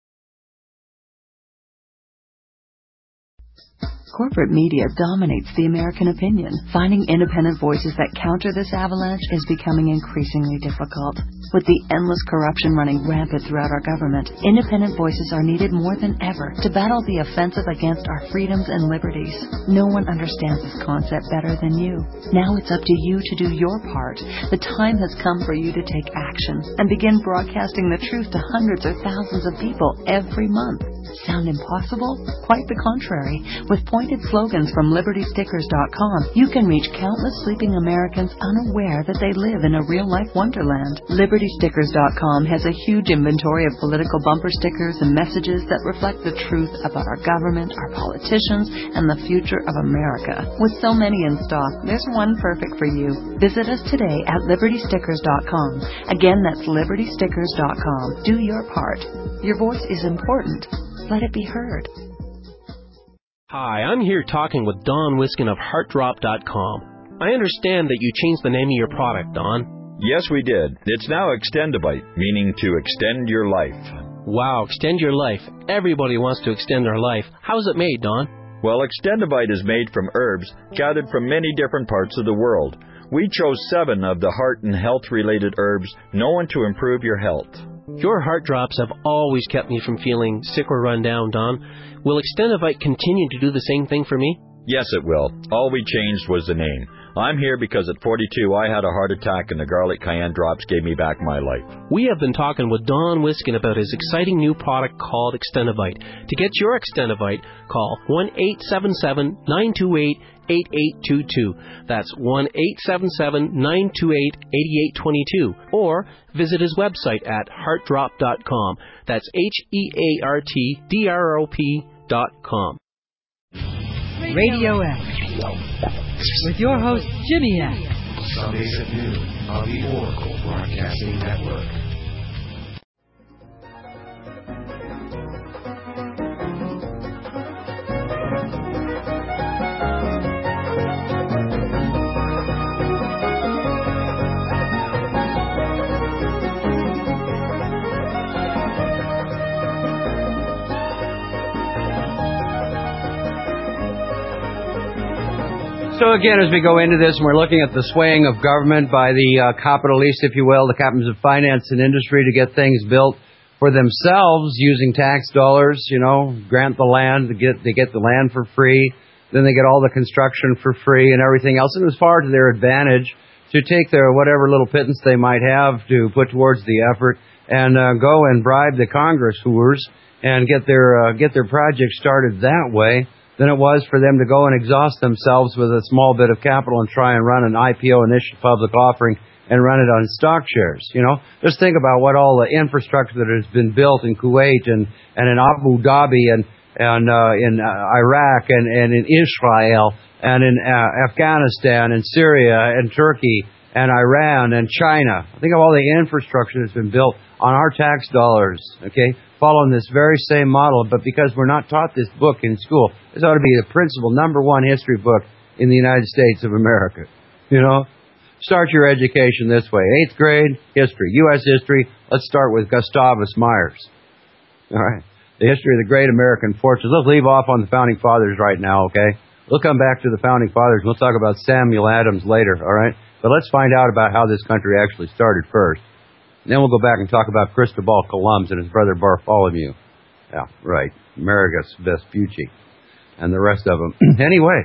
Corporate media dominates the American opinion. Finding independent voices that counter this avalanche is becoming increasingly difficult. With the endless corruption running rampant throughout our government, independent voices are needed more than ever to battle the offensive against our freedoms and liberties. No one understands this concept better than you. Now it's up to you to do your part. The time has come for you to take action and begin broadcasting the truth to hundreds or thousands of people every month. Sound impossible? Quite the contrary. With pointed slogans from LibertyStickers.com, you can reach countless sleeping Americans unaware that they live in a real-life wonderland. LibertyStickers.com has a huge inventory of political bumper stickers and messages that reflect the truth about our government, our politicians, and the future of America. With so many in stock, there's one perfect for you. Visit us today at LibertyStickers.com. Again, that's LibertyStickers.com. Do your part. Your voice is important. Let it be heard. Hi, I'm here talking with Don Wiskin of HeartDrop.com. I understand that you changed the name of your product, Don. Yes, we did. It's now Extendivite, meaning to extend your life. Wow, extend your life. Everybody wants to extend their life. How is it made, Don? Well, Extendivite is made from herbs gathered from many different parts of the world. We chose 7 of the heart and health-related herbs known to improve your health. Your heart drops have always kept me from feeling sick or run down, Don. Will Extendivite continue to do the same thing for me? Yes, it will. All we changed was the name. I'm here because at 42 I had a heart attack and the garlic cayenne drops gave me back my life. We have been talking with Don Wiskin about his exciting new product called Extendivite. To get your Extendivite, call 1-877-928-8822. That's 1-877-928-8822. Or visit his website at heartdrop.com. That's HeartDrop.com. Radio X. With your host, Jimmy X. Sundays at noon on the Oracle Broadcasting Network. So again, as we go into this, and we're looking at the swaying of government by the capitalists, if you will, the captains of finance and industry to get things built for themselves using tax dollars, grant the land, they get the land for free, then they get all the construction for free and everything else. And it was far to their advantage to take their whatever little pittance they might have to put towards the effort and go and bribe the Congress whores and get their project started that way than it was for them to go and exhaust themselves with a small bit of capital and try and run an IPO, initial public offering, and run it on stock shares. Just think about what all the infrastructure that has been built in Kuwait and in Abu Dhabi and in Iraq and in Israel and in Afghanistan and Syria and Turkey and Iran and China. Think of all the infrastructure that's been built on our tax dollars, okay, following this very same model. But because we're not taught this book in school, this ought to be the principal #1 history book in the United States of America. Start your education this way. 8th grade, history, U.S. history. Let's start with Gustavus Myers. All right. The history of the great American fortunes. Let's leave off on the Founding Fathers right now, okay? We'll come back to the Founding Fathers. We'll talk about Samuel Adams later, all right? But let's find out about how this country actually started first. And then we'll go back and talk about Cristobal Colum and his brother Bartholomew. Yeah, right. Amerigus Vespucci and the rest of them. Anyway,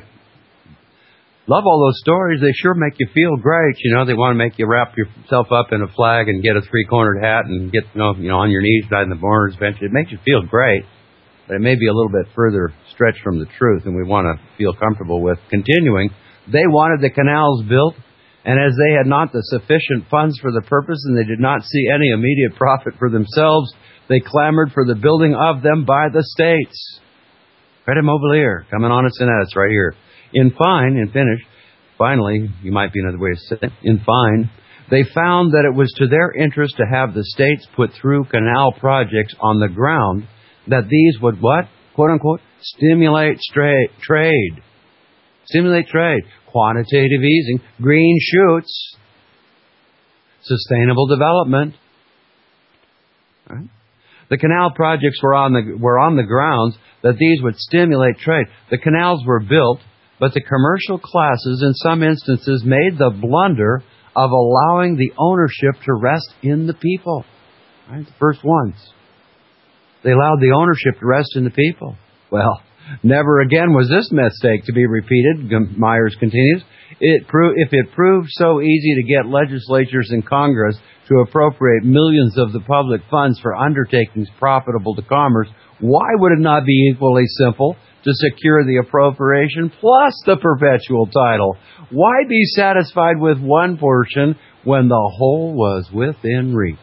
love all those stories. They sure make you feel great. They want to make you wrap yourself up in a flag and get a 3-cornered hat and get, on your knees beside the mourner's bench. It makes you feel great. But it may be a little bit further stretched from the truth, and we want to feel comfortable with continuing. They wanted the canals built, and as they had not the sufficient funds for the purpose and they did not see any immediate profit for themselves, they clamored for the building of them by the states. Credit Mobilier, coming on its and at us right here. Finally, you might be another way of saying it, in fine, they found that it was to their interest to have the states put through canal projects on the ground, that these would what? Quote unquote, stimulate trade. Stimulate trade. Quantitative easing, green shoots, sustainable development. Right? The canal projects were on the grounds that these would stimulate trade. The canals were built, but the commercial classes in some instances made the blunder of allowing the ownership to rest in the people. Right? The first ones. They allowed the ownership to rest in the people. Well, never again was this mistake to be repeated, Myers continues. If it proved so easy to get legislatures and Congress to appropriate millions of the public funds for undertakings profitable to commerce, why would it not be equally simple to secure the appropriation plus the perpetual title? Why be satisfied with one portion when the whole was within reach?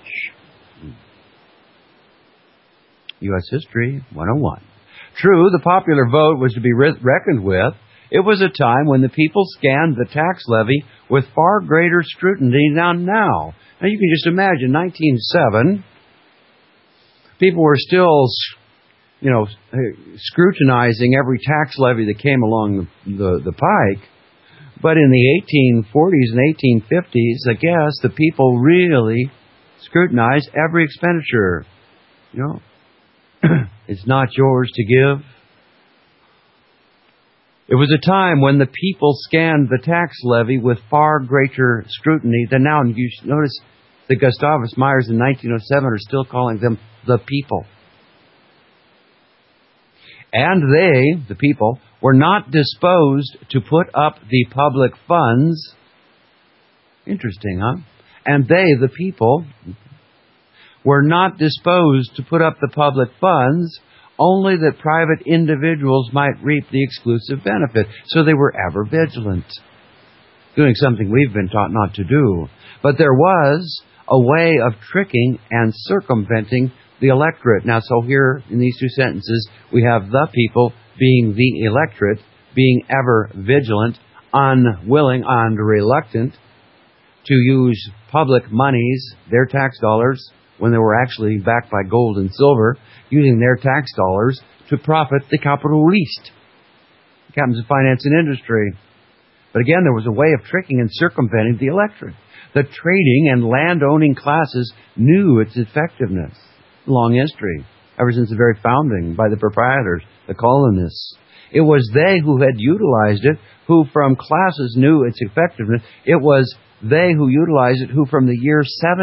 U.S. History 101. True, the popular vote was to be reckoned with. It was a time when the people scanned the tax levy with far greater scrutiny than now. Now, you can just imagine, 1907, people were still, scrutinizing every tax levy that came along the pike. But in the 1840s and 1850s, I guess, the people really scrutinized every expenditure. It's not yours to give. It was a time when the people scanned the tax levy with far greater scrutiny than now. And you notice that Gustavus Myers in 1907 are still calling them the people. And they, the people, were not disposed to put up the public funds. Interesting, huh? And they, the people, were not disposed to put up the public funds, only that private individuals might reap the exclusive benefit. So they were ever vigilant, doing something we've been taught not to do. But there was a way of tricking and circumventing the electorate. Now, so here in these two sentences, we have the people being the electorate, being ever vigilant, unwilling and reluctant to use public monies, their tax dollars, when they were actually backed by gold and silver, using their tax dollars to profit the capital least. It happens in finance and industry. But again, there was a way of tricking and circumventing the electorate. The trading and land-owning classes knew its effectiveness. Long history, ever since the very founding by the proprietors, the colonists. It was they who had utilized it, who from classes knew its effectiveness. It was they who utilized it, who from the year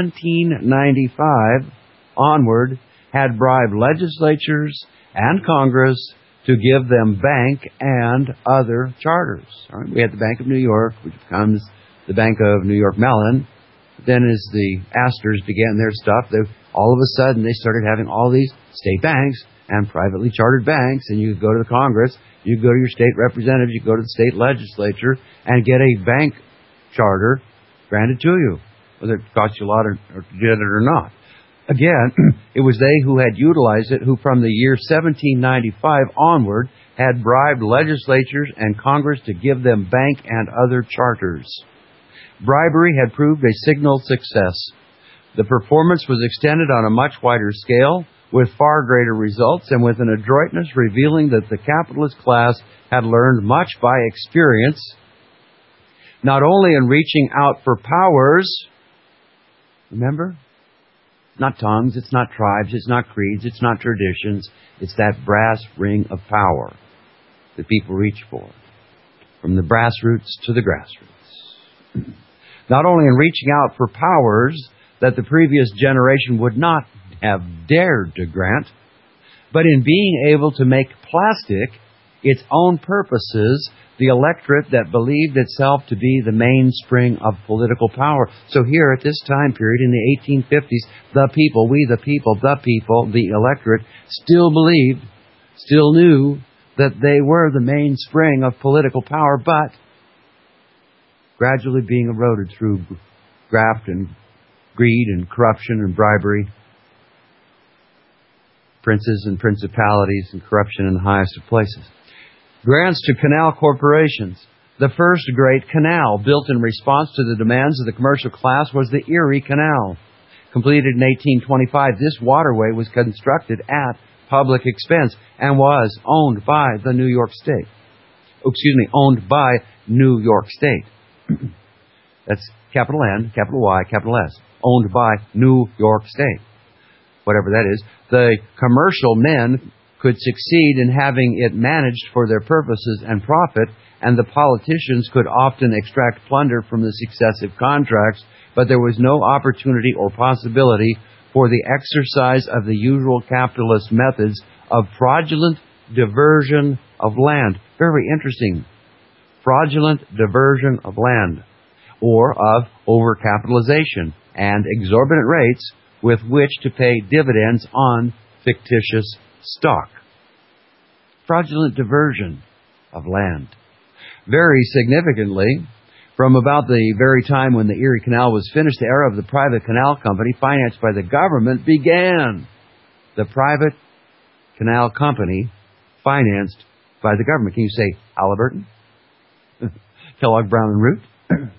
1795 onward had bribed legislatures and Congress to give them bank and other charters. All right, we had the Bank of New York, which becomes the Bank of New York Mellon. Then as the Astors began their stuff, all of a sudden they started having all these state banks and privately chartered banks, and you could go to the Congress, you could go to your state representatives, you could go to the state legislature and get a bank charter granted to you, whether it cost you a lot or to get it or not. Again, it was they who had utilized it, who from the year 1795 onward had bribed legislatures and Congress to give them bank and other charters. Bribery had proved a signal success. The performance was extended on a much wider scale, with far greater results, and with an adroitness revealing that the capitalist class had learned much by experience, not only in reaching out for powers. Remember? It's not tongues, it's not tribes, it's not creeds, it's not traditions. It's that brass ring of power that people reach for, from the brass roots to the grassroots. Not only in reaching out for powers that the previous generation would not have dared to grant, but in being able to make plastic its own purposes, the electorate that believed itself to be the mainspring of political power. So here at this time period in the 1850s, the people, the electorate, still believed, still knew that they were the mainspring of political power, but gradually being eroded through graft and greed and corruption and bribery, princes and principalities and corruption in the highest of places. Grants to canal corporations. The first great canal built in response to the demands of the commercial class was the Erie Canal. Completed in 1825, this waterway was constructed at public expense and was owned by the New York State. Owned by New York State. That's capital N, capital Y, capital S. Owned by New York State. Whatever that is. The commercial men could succeed in having it managed for their purposes and profit, and the politicians could often extract plunder from the successive contracts, but there was no opportunity or possibility for the exercise of the usual capitalist methods of fraudulent diversion of land. Very interesting. fraudulent diversion of land or of overcapitalization and exorbitant rates with which to pay dividends on fictitious stock. Fraudulent diversion of land. Very significantly, from about the very time when the Erie Canal was finished, the era of the private canal company financed by the government began. The private canal company financed by the government. Can you say Halliburton? Kellogg, Brown and Root?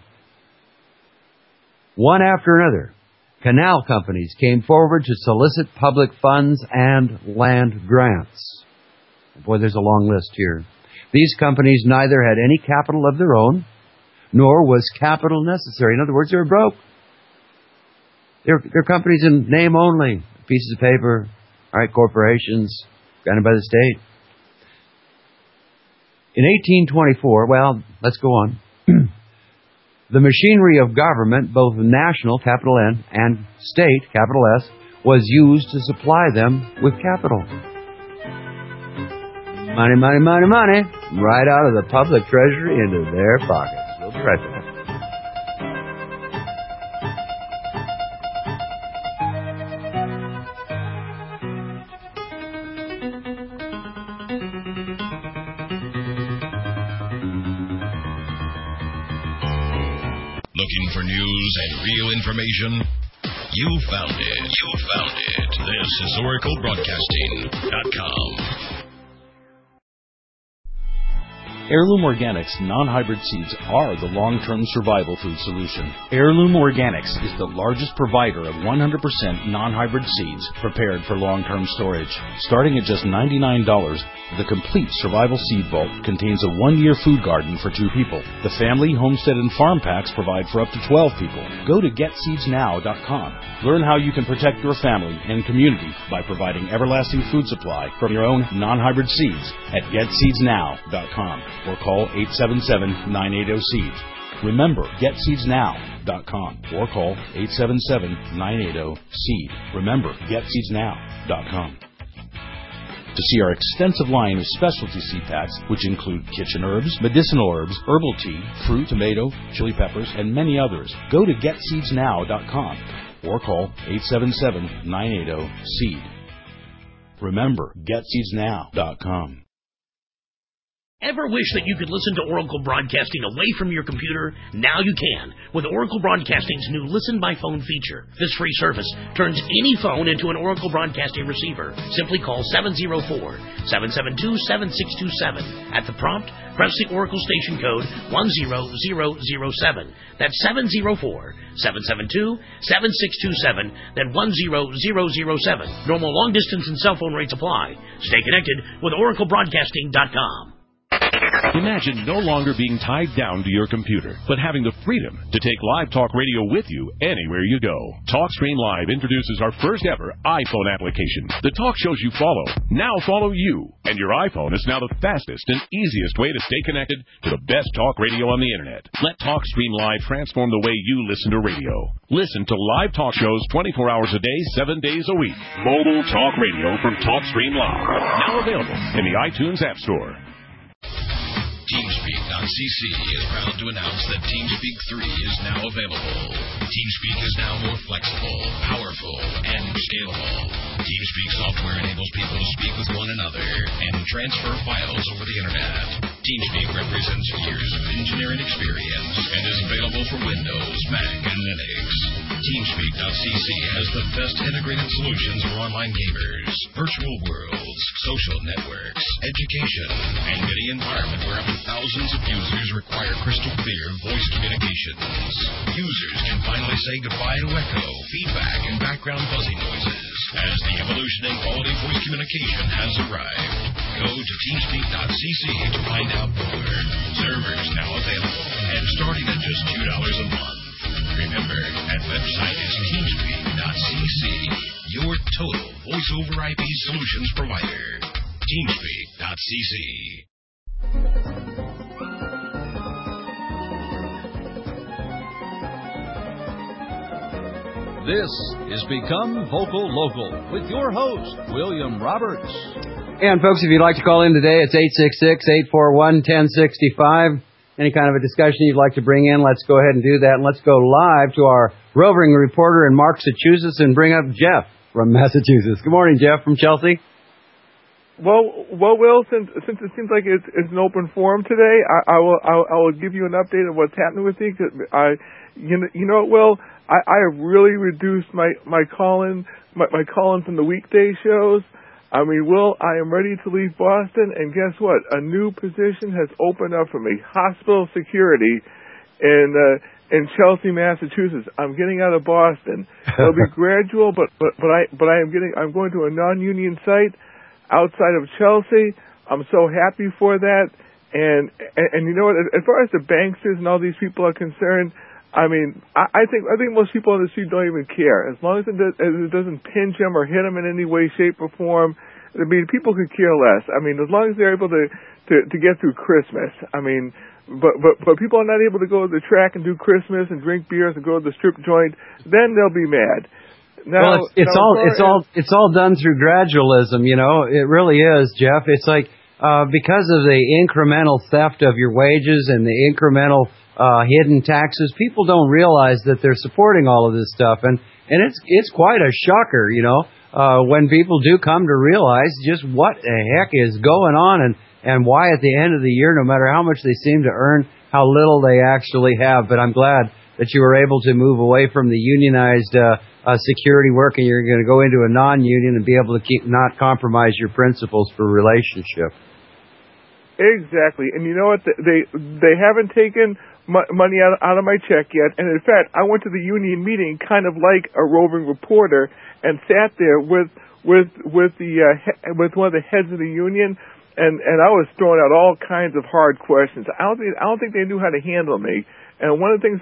One after another, canal companies came forward to solicit public funds and land grants. Boy, there's a long list here. These companies neither had any capital of their own, nor was capital necessary. In other words, they were broke. They're companies in name only, pieces of paper, all right, corporations, granted by the state. In 1824, well, let's go on. The machinery of government, both national, capital N, and state, capital S, was used to supply them with capital. Money, money, money, money, right out of the public treasury into their pockets. We'll be right back. Looking for news and real information? You found it. You found it. This is OracleBroadcasting.com. Heirloom Organics non-hybrid seeds are the long-term survival food solution. Heirloom Organics is the largest provider of 100% non-hybrid seeds prepared for long-term storage. Starting at just $99, the complete survival seed vault contains a 1-year food garden for 2 people. The family, homestead, and farm packs provide for up to 12 people. Go to GetSeedsNow.com. Learn how you can protect your family and community by providing everlasting food supply from your own non-hybrid seeds at GetSeedsNow.com. Or call 877-980-SEED. Remember, GetSeedsNow.com. Or call 877-980-SEED. Remember, GetSeedsNow.com. To see our extensive line of specialty seed packs, which include kitchen herbs, medicinal herbs, herbal tea, fruit, tomato, chili peppers, and many others, go to GetSeedsNow.com. Or call 877-980-SEED. Remember, GetSeedsNow.com. Ever wish that you could listen to Oracle Broadcasting away from your computer? Now you can, with Oracle Broadcasting's new Listen by Phone feature. This free service turns any phone into an Oracle Broadcasting receiver. Simply call 704-772-7627. At the prompt, press the Oracle station code 10007. That's 704-772-7627, then 10007. Normal long distance and cell phone rates apply. Stay connected with OracleBroadcasting.com. Imagine no longer being tied down to your computer, but having the freedom to take Live Talk Radio with you anywhere you go. TalkStream Live introduces our first ever iPhone application. The talk shows you follow now follow you, and your iPhone is now the fastest and easiest way to stay connected to the best talk radio on the internet. Let TalkStream Live transform the way you listen to radio. Listen to live talk shows 24 hours a day, 7 days a week. Mobile talk radio from TalkStream Live. Now available in the iTunes App Store. TeamSpeak.cc is proud to announce that TeamSpeak 3 is now available. TeamSpeak is now more flexible, powerful, and scalable. TeamSpeak software enables people to speak with one another and transfer files over the internet. TeamSpeak represents years of engineering experience and is available for Windows, Mac, and Linux. TeamSpeak.cc has the best integrated solutions for online gamers, virtual worlds, social networks, education, and any environment where up to thousands of users require crystal clear voice communications. Users can finally say goodbye to echo, feedback, and background fuzzy noises as the evolution in quality voice communication has arrived. Go to TeamSpeak.cc to find out more. Servers now available and starting at just $2 a month. Remember, that website is TeamSpeak.cc, your total voice over IP solutions provider. TeamSpeak.cc. This is Become Vocal Local with your host, William Roberts. And folks, if you'd like to call in today, it's 866-841-1065. any kind of a discussion you'd like to bring in, let's go ahead and do that. And let's go live to our roving reporter in Massachusetts and bring up Jeff from Massachusetts. Good morning, Jeff from Chelsea. Well, Will, since it seems like it's an open forum today, I will give you an update of what's happening with me. You know what, Will? I have really reduced my call-ins in the weekday shows. I mean, Will, I am ready to leave Boston, and guess what? A new position has opened up for me: hospital security in Chelsea, Massachusetts. I'm getting out of Boston. It'll be gradual, but I'm going to a non-union site outside of Chelsea. I'm so happy for that. And you know what? As far as the banksters and all these people are concerned, I mean, I think most people on the street don't even care. As long as it doesn't pinch them or hit them in any way, shape, or form, I mean, people could care less. I mean, as long as they're able to get through Christmas. I mean, but people are not able to go to the track and do Christmas and drink beers and go to the strip joint, then they'll be mad. Now, well, it's all done through gradualism, you know. It really is, Jeff. It's like because of the incremental theft of your wages and the incremental hidden taxes, people don't realize that they're supporting all of this stuff, and it's quite a shocker, you know, when people do come to realize just what the heck is going on and why at the end of the year, no matter how much they seem to earn, how little they actually have. But I'm glad that you were able to move away from the unionized security work, and you're going to go into a non-union and be able to not compromise your principles for relationship. Exactly, and you know what? They haven't taken money out of my check yet, and in fact, I went to the union meeting kind of like a roving reporter and sat there with one of the heads of the union, and I was throwing out all kinds of hard questions. I don't think they knew how to handle me. And one of the things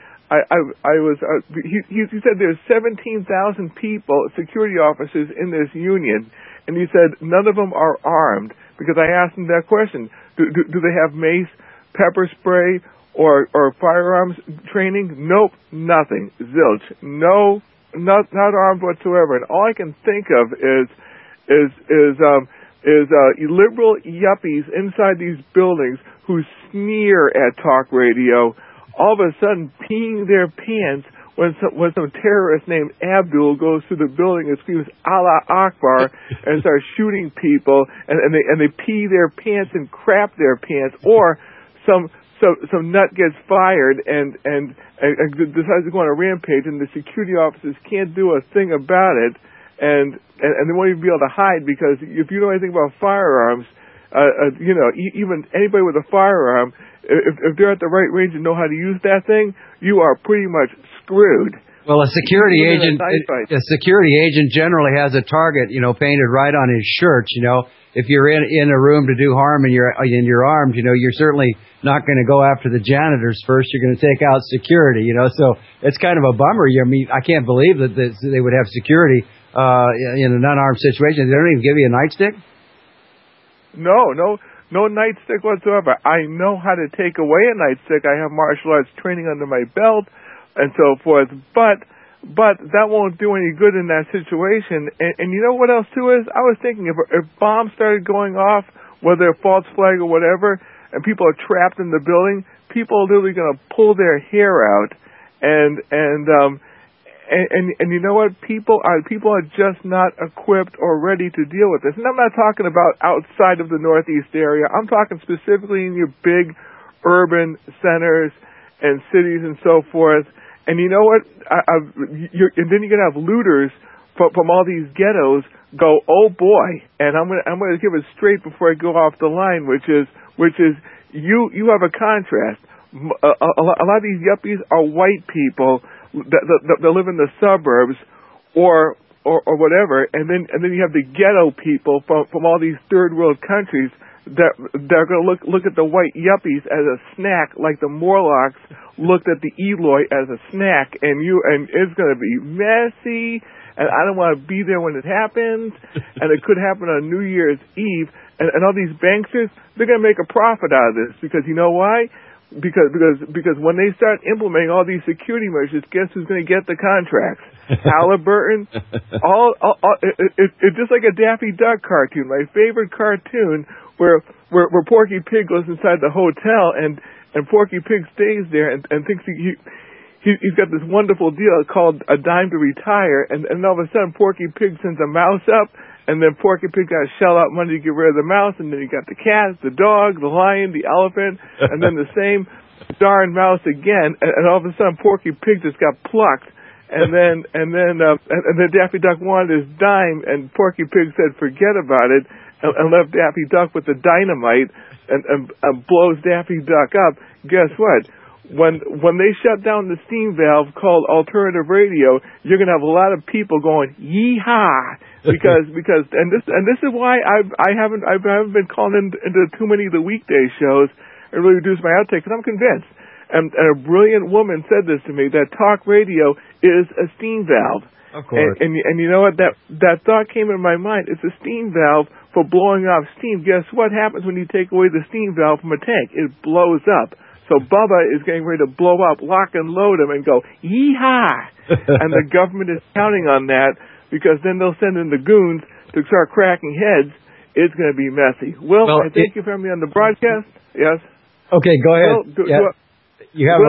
he said there's 17,000 people, security officers in this union, and he said none of them are armed, because I asked him that question: do they have mace, pepper spray, or firearms training? Nope, nothing, zilch, no, not armed whatsoever. And all I can think of is liberal yuppies inside these buildings who sneer at talk radio, all of a sudden peeing their pants when some terrorist named Abdul goes through the building and screams Allah Akbar and starts shooting people, and they pee their pants and crap their pants, or some nut gets fired and decides to go on a rampage, and the security officers can't do a thing about it, and they won't even be able to hide, because if you know anything about firearms, you know, even anybody with a firearm, if they're at the right range and know how to use that thing, you are pretty much screwed. Well, a security agent generally has a target, you know, painted right on his shirt. You know, if you're in a room to do harm and you're armed, you know, you're certainly not going to go after the janitors first. You're going to take out security. You know, so it's kind of a bummer. I mean, I can't believe that they would have security in an unarmed situation. They don't even give you a nightstick. No nightstick whatsoever. I know how to take away a nightstick. I have martial arts training under my belt and so forth. But that won't do any good in that situation. And you know what else too is? I was thinking if bombs started going off, whether a false flag or whatever, and people are trapped in the building, people are literally going to pull their hair out. And you know what? People are just not equipped or ready to deal with this. And I'm not talking about outside of the Northeast area. I'm talking specifically in your big urban centers and cities and so forth. And you know what? And then you're gonna have looters from all these ghettos go, oh boy. And I'm gonna give it straight before I go off the line, which is you have a contrast. A lot of these yuppies are white people that live in the suburbs or whatever, and then you have the ghetto people from all these third world countries that are going to look at the white yuppies as a snack, like the Morlocks looked at the Eloi as a snack, and it's going to be messy, and I don't want to be there when it happens, and it could happen on New Year's Eve, and all these banksters, they're going to make a profit out of this, because you know why? Because when they start implementing all these security measures, guess who's going to get the contracts? Halliburton. It's just like a Daffy Duck cartoon, my favorite cartoon, where Porky Pig goes inside the hotel and and Porky Pig stays there and thinks he's got this wonderful deal called a dime to retire, and all of a sudden Porky Pig sends a mouse up, and then Porky Pig got to shell out money to get rid of the mouse, and then he got the cat, the dog, the lion, the elephant, and then the same darn mouse again, and all of a sudden Porky Pig just got plucked. And then Daffy Duck wanted his dime, and Porky Pig said, "Forget about it," and left Daffy Duck with the dynamite, and blows Daffy Duck up. Guess what? When they shut down the steam valve called alternative radio, you're going to have a lot of people going yee-haw, because this is why I haven't been calling into too many of the weekday shows and really reduce my outtake, because I'm convinced. And a brilliant woman said this to me, that talk radio is a steam valve. Of course. And you know what? That thought came in my mind. It's a steam valve for blowing off steam. Guess what happens when you take away the steam valve from a tank? It blows up. So Bubba is getting ready to blow up, lock and load him, and go, yee-haw! And the government is counting on that, because then they'll send in the goons to start cracking heads. It's going to be messy. Well, I thank you for having me on the broadcast. Yes? Okay, go ahead. You have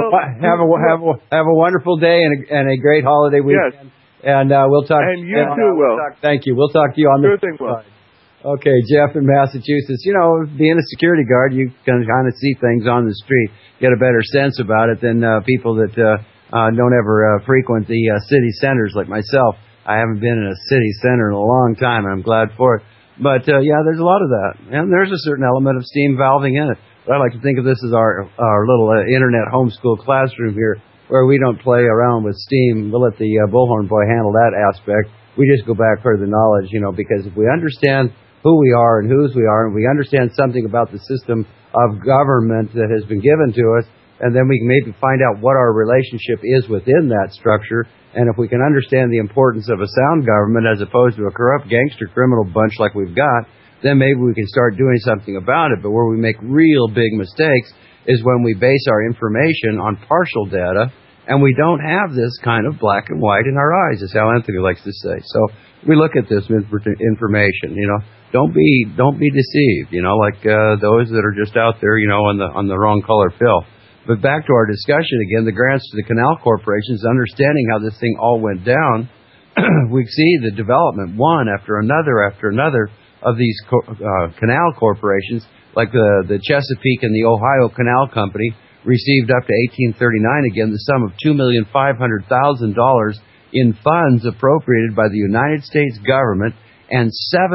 a wonderful day and a great holiday weekend. Yes. And we'll talk. And you too, Will. Thank you. We'll talk to you on the thing, Will. Okay, Jeff in Massachusetts. You know, being a security guard, you can kind of see things on the street, get a better sense about it than people that don't ever frequent the city centers like myself. I haven't been in a city center in a long time, and I'm glad for it. But yeah, there's a lot of that, and there's a certain element of steam valving in it. But I like to think of this as our little internet homeschool classroom here, where we don't play around with steam. We'll let the Bullhorn Boy handle that aspect. We just go back for the knowledge, you know, because if we understand who we are and whose we are, and we understand something about the system of government that has been given to us, and then we can maybe find out what our relationship is within that structure, and if we can understand the importance of a sound government as opposed to a corrupt gangster criminal bunch like we've got, then maybe we can start doing something about it. But where we make real big mistakes is when we base our information on partial data, and we don't have this kind of black and white in our eyes, is how Anthony likes to say. So we look at this information, you know. Don't be deceived, you know, like those that are just out there, you know, on the wrong color fill. But back to our discussion again, the grants to the canal corporations, understanding how this thing all went down, we see the development one after another of these canal corporations, like the Chesapeake and the Ohio Canal Company, received up to 1839 again the sum of $2,500,000 in funds appropriated by the United States government, and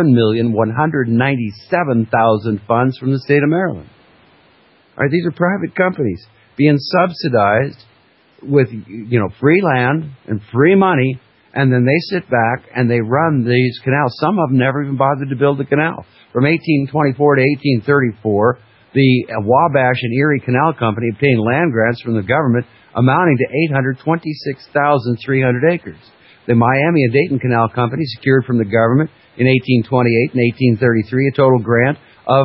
$7,197,000 funds from the state of Maryland. All right, these are private companies being subsidized with, you know, free land and free money, and then they sit back and they run these canals. Some of them never even bothered to build the canal. From 1824 to 1834, the Wabash and Erie Canal Company obtained land grants from the government amounting to 826,300 acres. The Miami and Dayton Canal Company secured from the government in 1828 and 1833 a total grant of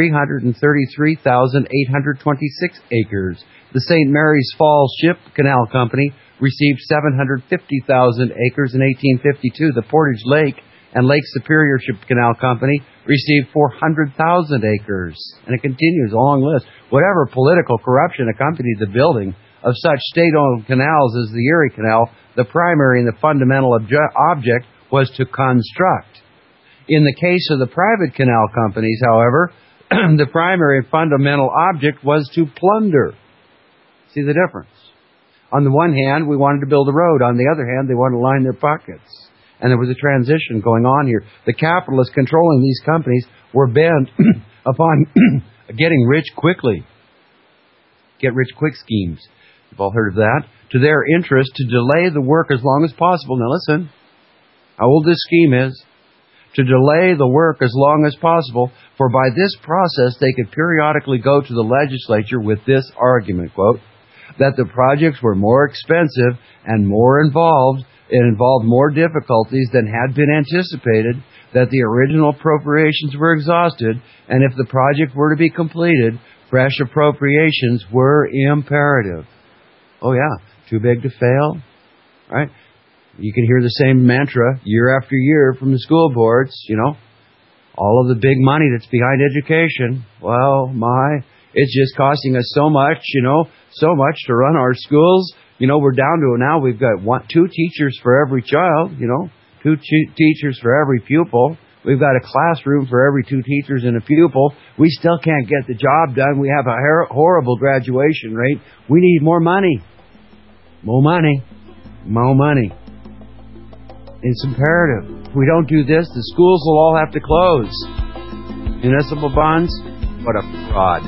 333,826 acres. The St. Mary's Falls Ship Canal Company received 750,000 acres in 1852. The Portage Lake and Lake Superior Ship Canal Company received 400,000 acres. And it continues, a long list. Whatever political corruption accompanied the building of such state-owned canals as the Erie Canal, the primary and the fundamental object was to construct. In the case of the private canal companies, however, the primary and fundamental object was to plunder. See the difference? On the one hand, we wanted to build a road. On the other hand, they wanted to line their pockets. And there was a transition going on here. The capitalists controlling these companies were bent upon getting rich quickly. Get-rich-quick schemes. You've all heard of that. To their interest, to delay the work as long as possible. Now listen, how old this scheme is. To delay the work as long as possible, for by this process they could periodically go to the legislature with this argument, quote, that the projects were more expensive and more involved. It involved more difficulties than had been anticipated, that the original appropriations were exhausted, and if the project were to be completed, fresh appropriations were imperative. Oh yeah, too big to fail, right? You can hear the same mantra year after year from the school boards, you know, all of the big money that's behind education. Well, It's just costing us so much to run our schools. We're down to now we've got 2 teachers for every child, 2 teachers for every pupil. We've got a classroom for every 2 teachers and a pupil. We still can't get the job done. We have a horrible graduation rate. We need more money. More money. More money. It's imperative. If we don't do this, the schools will all have to close. Municipal bonds? What a fraud.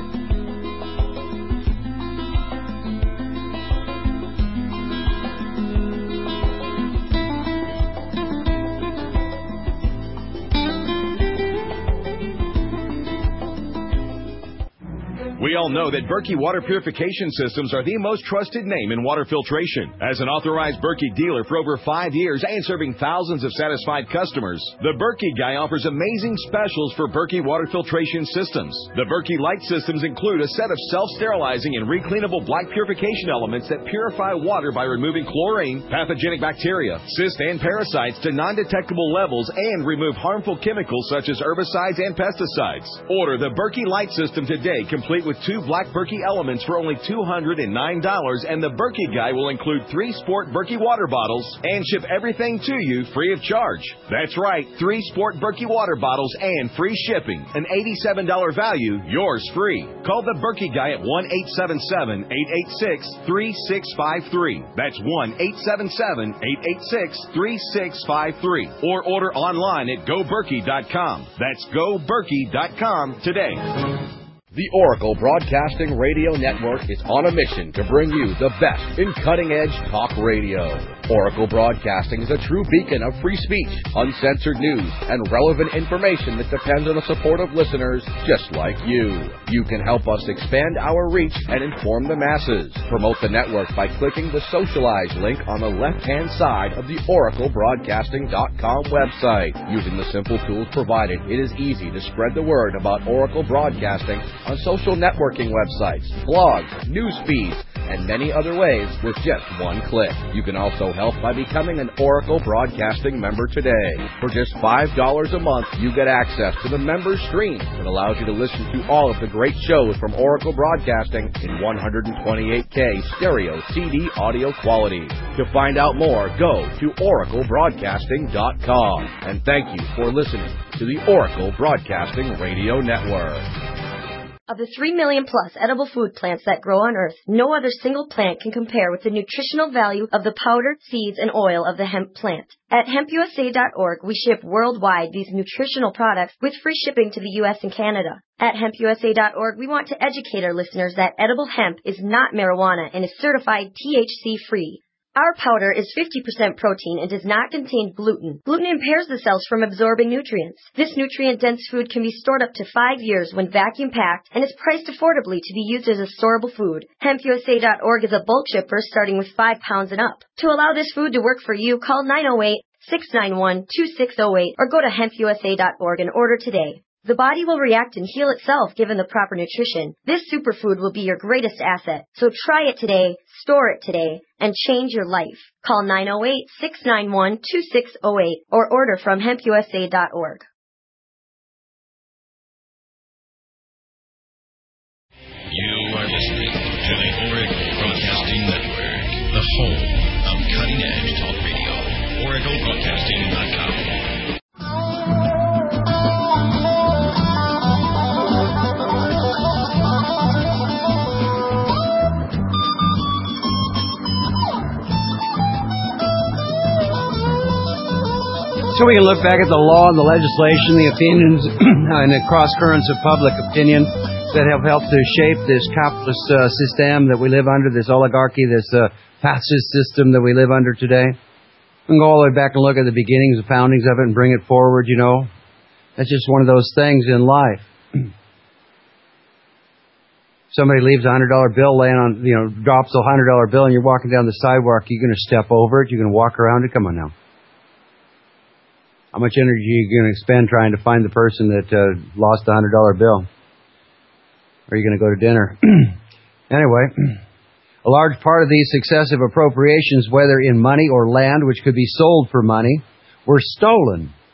We all know that Berkey Water Purification Systems are the most trusted name in water filtration. As an authorized Berkey dealer for over 5 years and serving thousands of satisfied customers, the Berkey Guy offers amazing specials for Berkey Water Filtration Systems. The Berkey Light Systems include a set of self-sterilizing and recleanable black purification elements that purify water by removing chlorine, pathogenic bacteria, cysts, and parasites to non-detectable levels and remove harmful chemicals such as herbicides and pesticides. Order the Berkey Light System today, complete with 2 black Berkey elements for only $209, and the Berkey Guy will include 3 Sport Berkey water bottles and ship everything to you free of charge. That's right, 3 Sport Berkey water bottles and free shipping. An $87 value, yours free. Call the Berkey Guy at 1-877-886-3653. That's 1-877-886-3653. Or order online at GoBerkey.com. That's GoBerkey.com today. The Oracle Broadcasting Radio Network is on a mission to bring you the best in cutting-edge talk radio. Oracle Broadcasting is a true beacon of free speech, uncensored news, and relevant information that depends on the support of listeners just like you. You can help us expand our reach and inform the masses. Promote the network by clicking the Socialize link on the left-hand side of the OracleBroadcasting.com website. Using the simple tools provided, it is easy to spread the word about Oracle Broadcasting on social networking websites, blogs, news feeds, and many other ways with just one click. You can also help by becoming an Oracle Broadcasting member today. For just $5 a month, you get access to the member stream that allows you to listen to all of the great shows from Oracle Broadcasting in 128K stereo CD audio quality. To find out more, go to oraclebroadcasting.com. And thank you for listening to the Oracle Broadcasting Radio Network. Of the 3 million plus edible food plants that grow on Earth, no other single plant can compare with the nutritional value of the powder, seeds, and oil of the hemp plant. At hempusa.org, we ship worldwide these nutritional products with free shipping to the U.S. and Canada. At hempusa.org, we want to educate our listeners that edible hemp is not marijuana and is certified THC-free. Our powder is 50% protein and does not contain gluten. Gluten impairs the cells from absorbing nutrients. This nutrient-dense food can be stored up to 5 years when vacuum-packed and is priced affordably to be used as a storable food. HempUSA.org is a bulk shipper starting with 5 pounds and up. To allow this food to work for you, call 908-691-2608 or go to hempusa.org and order today. The body will react and heal itself given the proper nutrition. This superfood will be your greatest asset. So try it today, store it today, and change your life. Call 908-691-2608 or order from hempusa.org. You are listening to the Oracle Broadcasting Network, the home of cutting-edge talk radio. OracleBroadcasting.com. So we can look back at the law and the legislation, the opinions, and the cross-currents of public opinion that have helped to shape this capitalist system that we live under, this oligarchy, this fascist system that we live under today. We can go all the way back and look at the beginnings, the foundings of it, and bring it forward, you know. That's just one of those things in life. Somebody leaves a $100 bill laying on, drops a $100 bill, and you're walking down the sidewalk. You're going to step over it. You're going to walk around it. Come on now. How much energy are you going to expend trying to find the person that lost the $100 bill? Or are you going to go to dinner? Anyway, a large part of these successive appropriations, whether in money or land, which could be sold for money, were stolen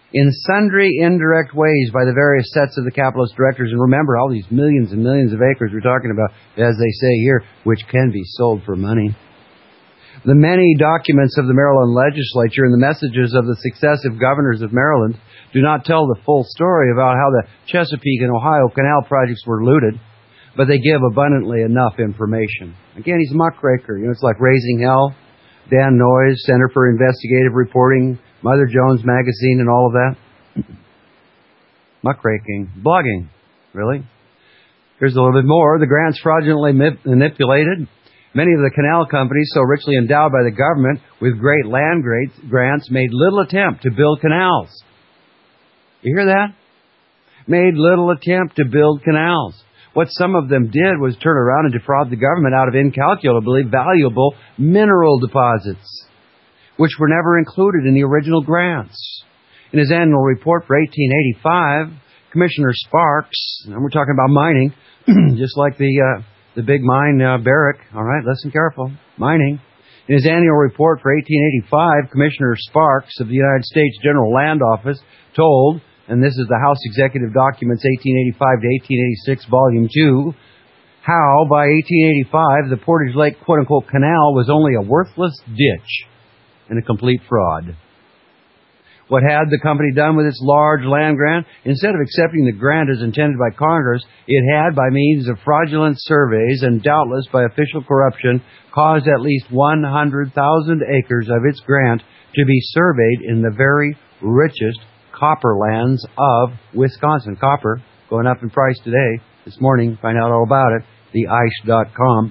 in sundry indirect ways by the various sets of the capitalist directors. And remember, all these millions and millions of acres we're talking about, as they say here, which can be sold for money. The many documents of the Maryland legislature and the messages of the successive governors of Maryland do not tell the full story about how the Chesapeake and Ohio canal projects were looted, but they give abundantly enough information. Again, he's a muckraker. You know, it's like Raising Hell, Dan Noyes, Center for Investigative Reporting, Mother Jones Magazine, and all of that. Muckraking. Blogging. Really? Here's a little bit more. The grants fraudulently manipulated. Many of the canal companies, so richly endowed by the government with great land grants, made little attempt to build canals. You hear that? Made little attempt to build canals. What some of them did was turn around and defraud the government out of incalculably valuable mineral deposits, which were never included in the original grants. In his annual report for 1885, Commissioner Sparks, and we're talking about mining, just like the big mine, Barrick. All right, listen careful. Mining. In his annual report for 1885, Commissioner Sparks of the United States General Land Office told, and this is the House Executive Documents 1885 to 1886, Volume 2, how by 1885 the Portage Lake quote-unquote canal was only a worthless ditch and a complete fraud. What had the company done with its large land grant? Instead of accepting the grant as intended by Congress, it had, by means of fraudulent surveys and doubtless by official corruption, caused at least 100,000 acres of its grant to be surveyed in the very richest copper lands of Wisconsin. Copper going up in price today. This morning, find out all about it. TheIce.com.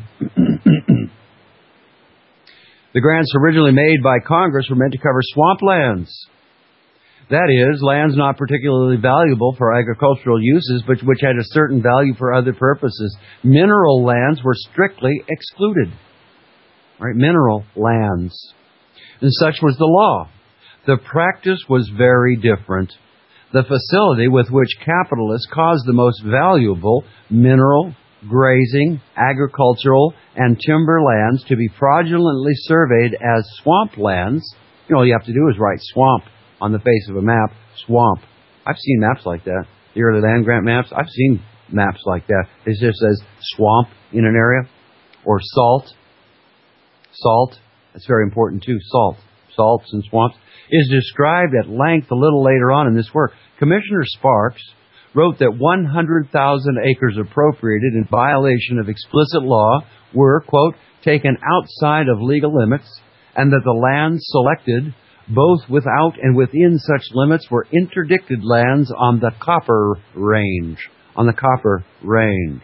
The grants originally made by Congress were meant to cover swamplands. That is, lands not particularly valuable for agricultural uses, but which had a certain value for other purposes. Mineral lands were strictly excluded. Right? Mineral lands. And such was the law. The practice was very different. The facility with which capitalists caused the most valuable mineral, grazing, agricultural, and timber lands to be fraudulently surveyed as swamp lands. You know, all you have to do is write swamp on the face of a map. Swamp. I've seen maps like that. The early land grant maps. I've seen maps like that. It just says swamp in an area. Or salt. Salt. That's very important too. Salt. Salts and swamps. Is described at length a little later on in this work. Commissioner Sparks wrote that 100,000 acres appropriated in violation of explicit law were, quote, taken outside of legal limits, and that the lands selected, both without and within such limits, were interdicted lands on the Copper Range. On the Copper Range.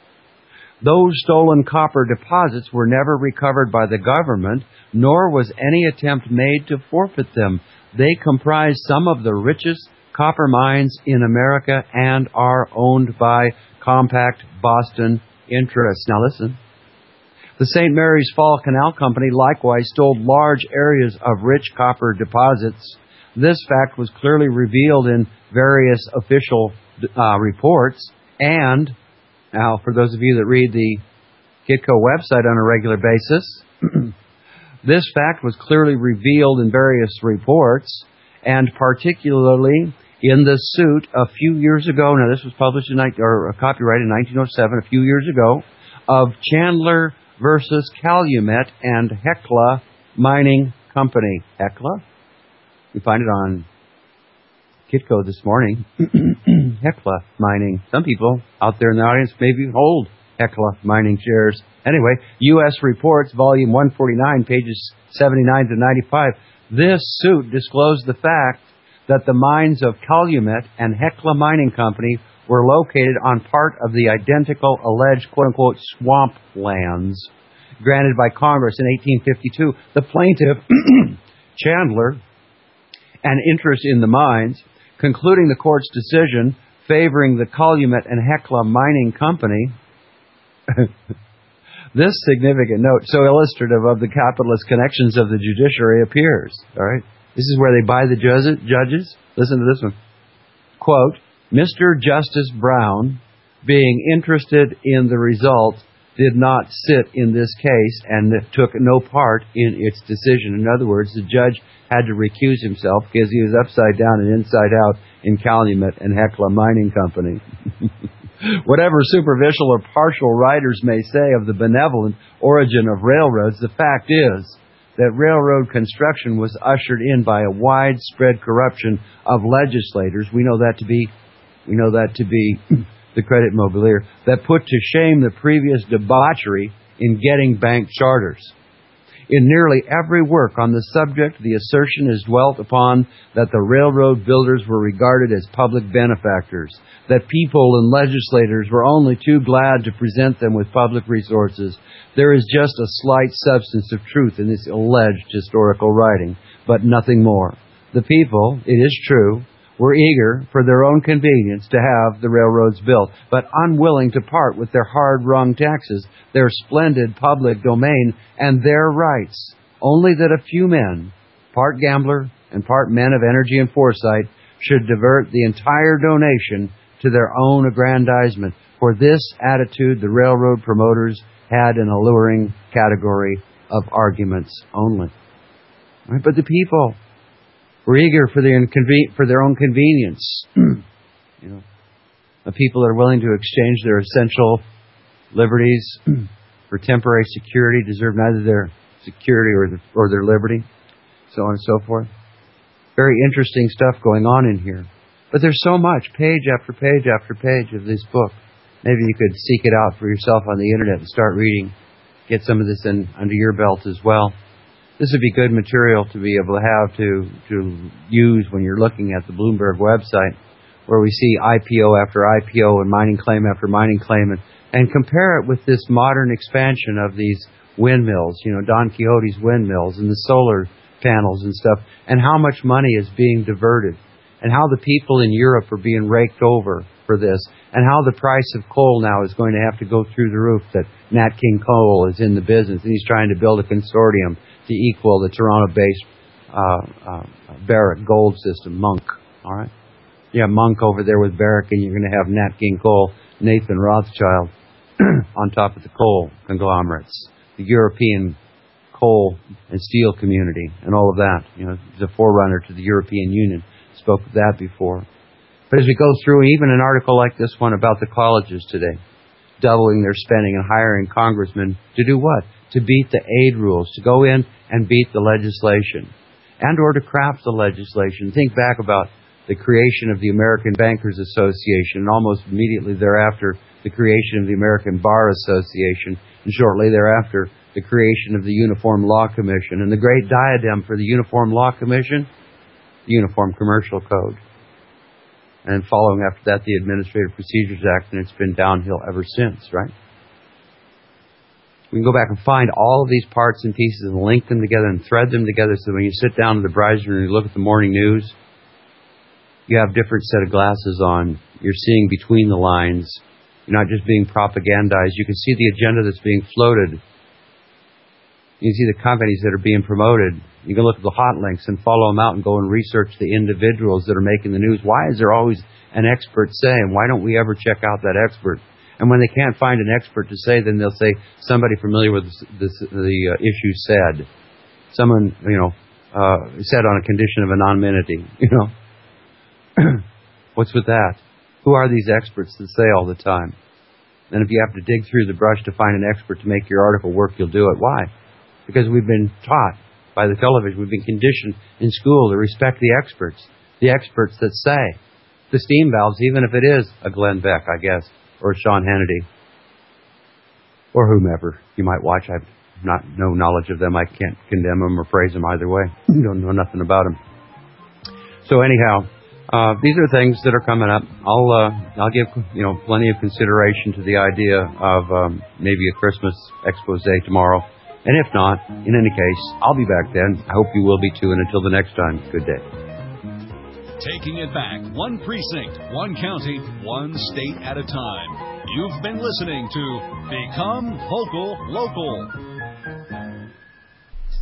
Those stolen copper deposits were never recovered by the government, nor was any attempt made to forfeit them. They comprise some of the richest copper mines in America and are owned by compact Boston interests. Now listen. The St. Mary's Fall Canal Company likewise stole large areas of rich copper deposits. This fact was clearly revealed in various official reports, and now, for those of you that read the Kitco website on a regular basis, this fact was clearly revealed in various reports, and particularly in the suit a few years ago. Now, this was published copyrighted in 1907, a few years ago, of Chandler versus Calumet and Hecla Mining Company. Hecla? You find it on Kitco this morning. Hecla Mining. Some people out there in the audience maybe hold Hecla Mining shares. Anyway, U.S. Reports, Volume 149, pages 79 to 95. This suit disclosed the fact that the mines of Calumet and Hecla Mining Company were located on part of the identical alleged quote-unquote swamp lands granted by Congress in 1852. The plaintiff, Chandler, an interest in the mines, concluding the court's decision favoring the Calumet and Hecla Mining Company. This significant note, so illustrative of the capitalist connections of the judiciary, appears. All right, this is where they buy the judges. Listen to this one. Quote, Mr. Justice Brown, being interested in the result, did not sit in this case and took no part in its decision. In other words, the judge had to recuse himself because he was upside down and inside out in Calumet and Hecla Mining Company. Whatever superficial or partial writers may say of the benevolent origin of railroads, the fact is that railroad construction was ushered in by a widespread corruption of legislators. We know that to be the credit mobilier that put to shame the previous debauchery in getting bank charters. In nearly every work on the subject, the assertion is dwelt upon that the railroad builders were regarded as public benefactors, that people and legislators were only too glad to present them with public resources. There is just a slight substance of truth in this alleged historical writing, but nothing more. The people, it is true, were eager for their own convenience to have the railroads built, but unwilling to part with their hard-wrung taxes, their splendid public domain, and their rights. Only that a few men, part gambler and part men of energy and foresight, should divert the entire donation to their own aggrandizement. For this attitude, the railroad promoters had an alluring category of arguments only. Right? But the people were eager for their own convenience. The people that are willing to exchange their essential liberties for temporary security deserve neither their security or their liberty, so on and so forth. Very interesting stuff going on in here. But there's so much, page after page after page of this book. Maybe you could seek it out for yourself on the internet and start reading. Get some of this under your belt as well. This would be good material to be able to have to use when you're looking at the Bloomberg website, where we see IPO after IPO and mining claim after mining claim, and compare it with this modern expansion of these windmills, Don Quixote's windmills and the solar panels and stuff, and how much money is being diverted, and how the people in Europe are being raked over for this, and how the price of coal now is going to have to go through the roof, that Nat King Cole is in the business, and he's trying to build a consortium to equal the Toronto-based Barrick gold system, Monk. All right? Yeah, Monk over there with Barrick, and you're going to have Nat King Cole, Nathan Rothschild on top of the coal conglomerates, the European coal and steel community, and all of that. The forerunner to the European Union. Spoke of that before. But as we go through, even an article like this one about the colleges today, doubling their spending and hiring congressmen to do what? To beat the aid rules, to go in and beat the legislation, and or to craft the legislation. Think back about the creation of the American Bankers Association, and almost immediately thereafter, the creation of the American Bar Association, and shortly thereafter, the creation of the Uniform Law Commission, and the great diadem for the Uniform Law Commission, the Uniform Commercial Code. And following after that, the Administrative Procedures Act, and it's been downhill ever since, right? We can go back and find all of these parts and pieces and link them together and thread them together so when you sit down in the browser and you look at the morning news, you have a different set of glasses on. You're seeing between the lines. You're not just being propagandized. You can see the agenda that's being floated. You can see the companies that are being promoted. You can look at the hot links and follow them out and go and research the individuals that are making the news. Why is there always an expert saying? Why don't we ever check out that expert? And when they can't find an expert to say, then they'll say somebody familiar with the issue said. Someone, said on a condition of anonymity, What's with that? Who are these experts that say all the time? And if you have to dig through the brush to find an expert to make your article work, you'll do it. Why? Because we've been taught by the television, we've been conditioned in school to respect the experts that say. The steam valves, even if it is a Glenn Beck, I guess, or Sean Hannity, or whomever you might watch. I've no knowledge of them. I can't condemn them or praise them either way. Don't know nothing about them. So anyhow, these are things that are coming up. I'll give plenty of consideration to the idea of maybe a Christmas expose tomorrow. And if not, in any case, I'll be back then. I hope you will be too. And until the next time, good day. Taking it back, one precinct, one county, one state at a time. You've been listening to Become Vocal Local.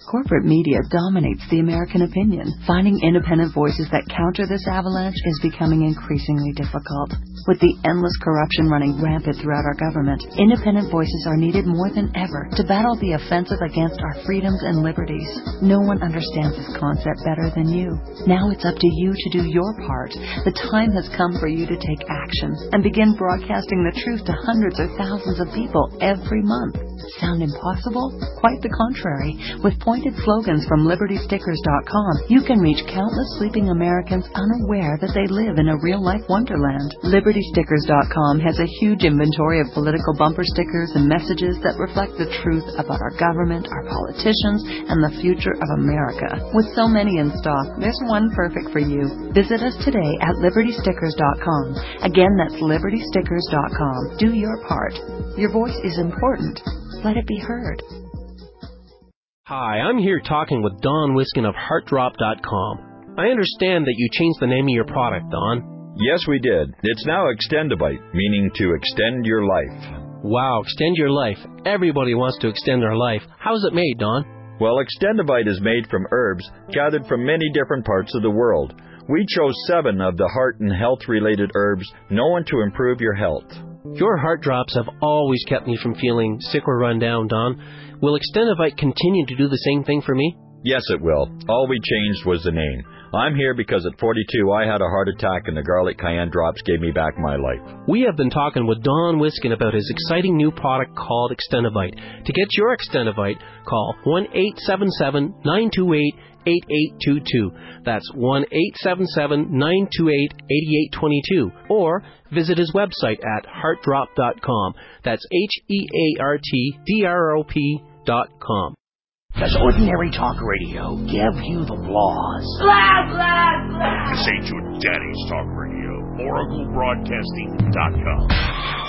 Corporate media dominates the American opinion. Finding independent voices that counter this avalanche is becoming increasingly difficult. With the endless corruption running rampant throughout our government, independent voices are needed more than ever to battle the offensive against our freedoms and liberties. No one understands this concept better than you. Now it's up to you to do your part. The time has come for you to take action and begin broadcasting the truth to hundreds or thousands of people every month. Sound impossible? Quite the contrary. With pointed slogans from LibertyStickers.com, you can reach countless sleeping Americans unaware that they live in a real-life wonderland. LibertyStickers.com has a huge inventory of political bumper stickers and messages that reflect the truth about our government, our politicians, and the future of America. With so many in stock, there's one perfect for you. Visit us today at LibertyStickers.com. Again, that's LibertyStickers.com. Do your part. Your voice is important. Let it be heard. Hi, I'm here talking with Don Wiskin of HeartDrop.com. I understand that you changed the name of your product, Don. Yes, we did. It's now Extendivite, meaning to extend your life. Wow, extend your life. Everybody wants to extend their life. How is it made, Don? Well, Extendivite is made from herbs gathered from many different parts of the world. We chose 7 of the heart and health-related herbs known to improve your health. Your heart drops have always kept me from feeling sick or run down, Don. Will Extendivite continue to do the same thing for me? Yes, it will. All we changed was the name. I'm here because at 42 I had a heart attack and the garlic cayenne drops gave me back my life. We have been talking with Don Wiskin about his exciting new product called Extendivite. To get your Extendivite, call 1-877-928-8822. That's 1-877-928-8822. Or visit his website at heartdrop.com. That's HeartDrop.com. Does ordinary talk radio give you the blahs? Blah, blah, blah. This ain't your daddy's talk radio. OracleBroadcasting.com.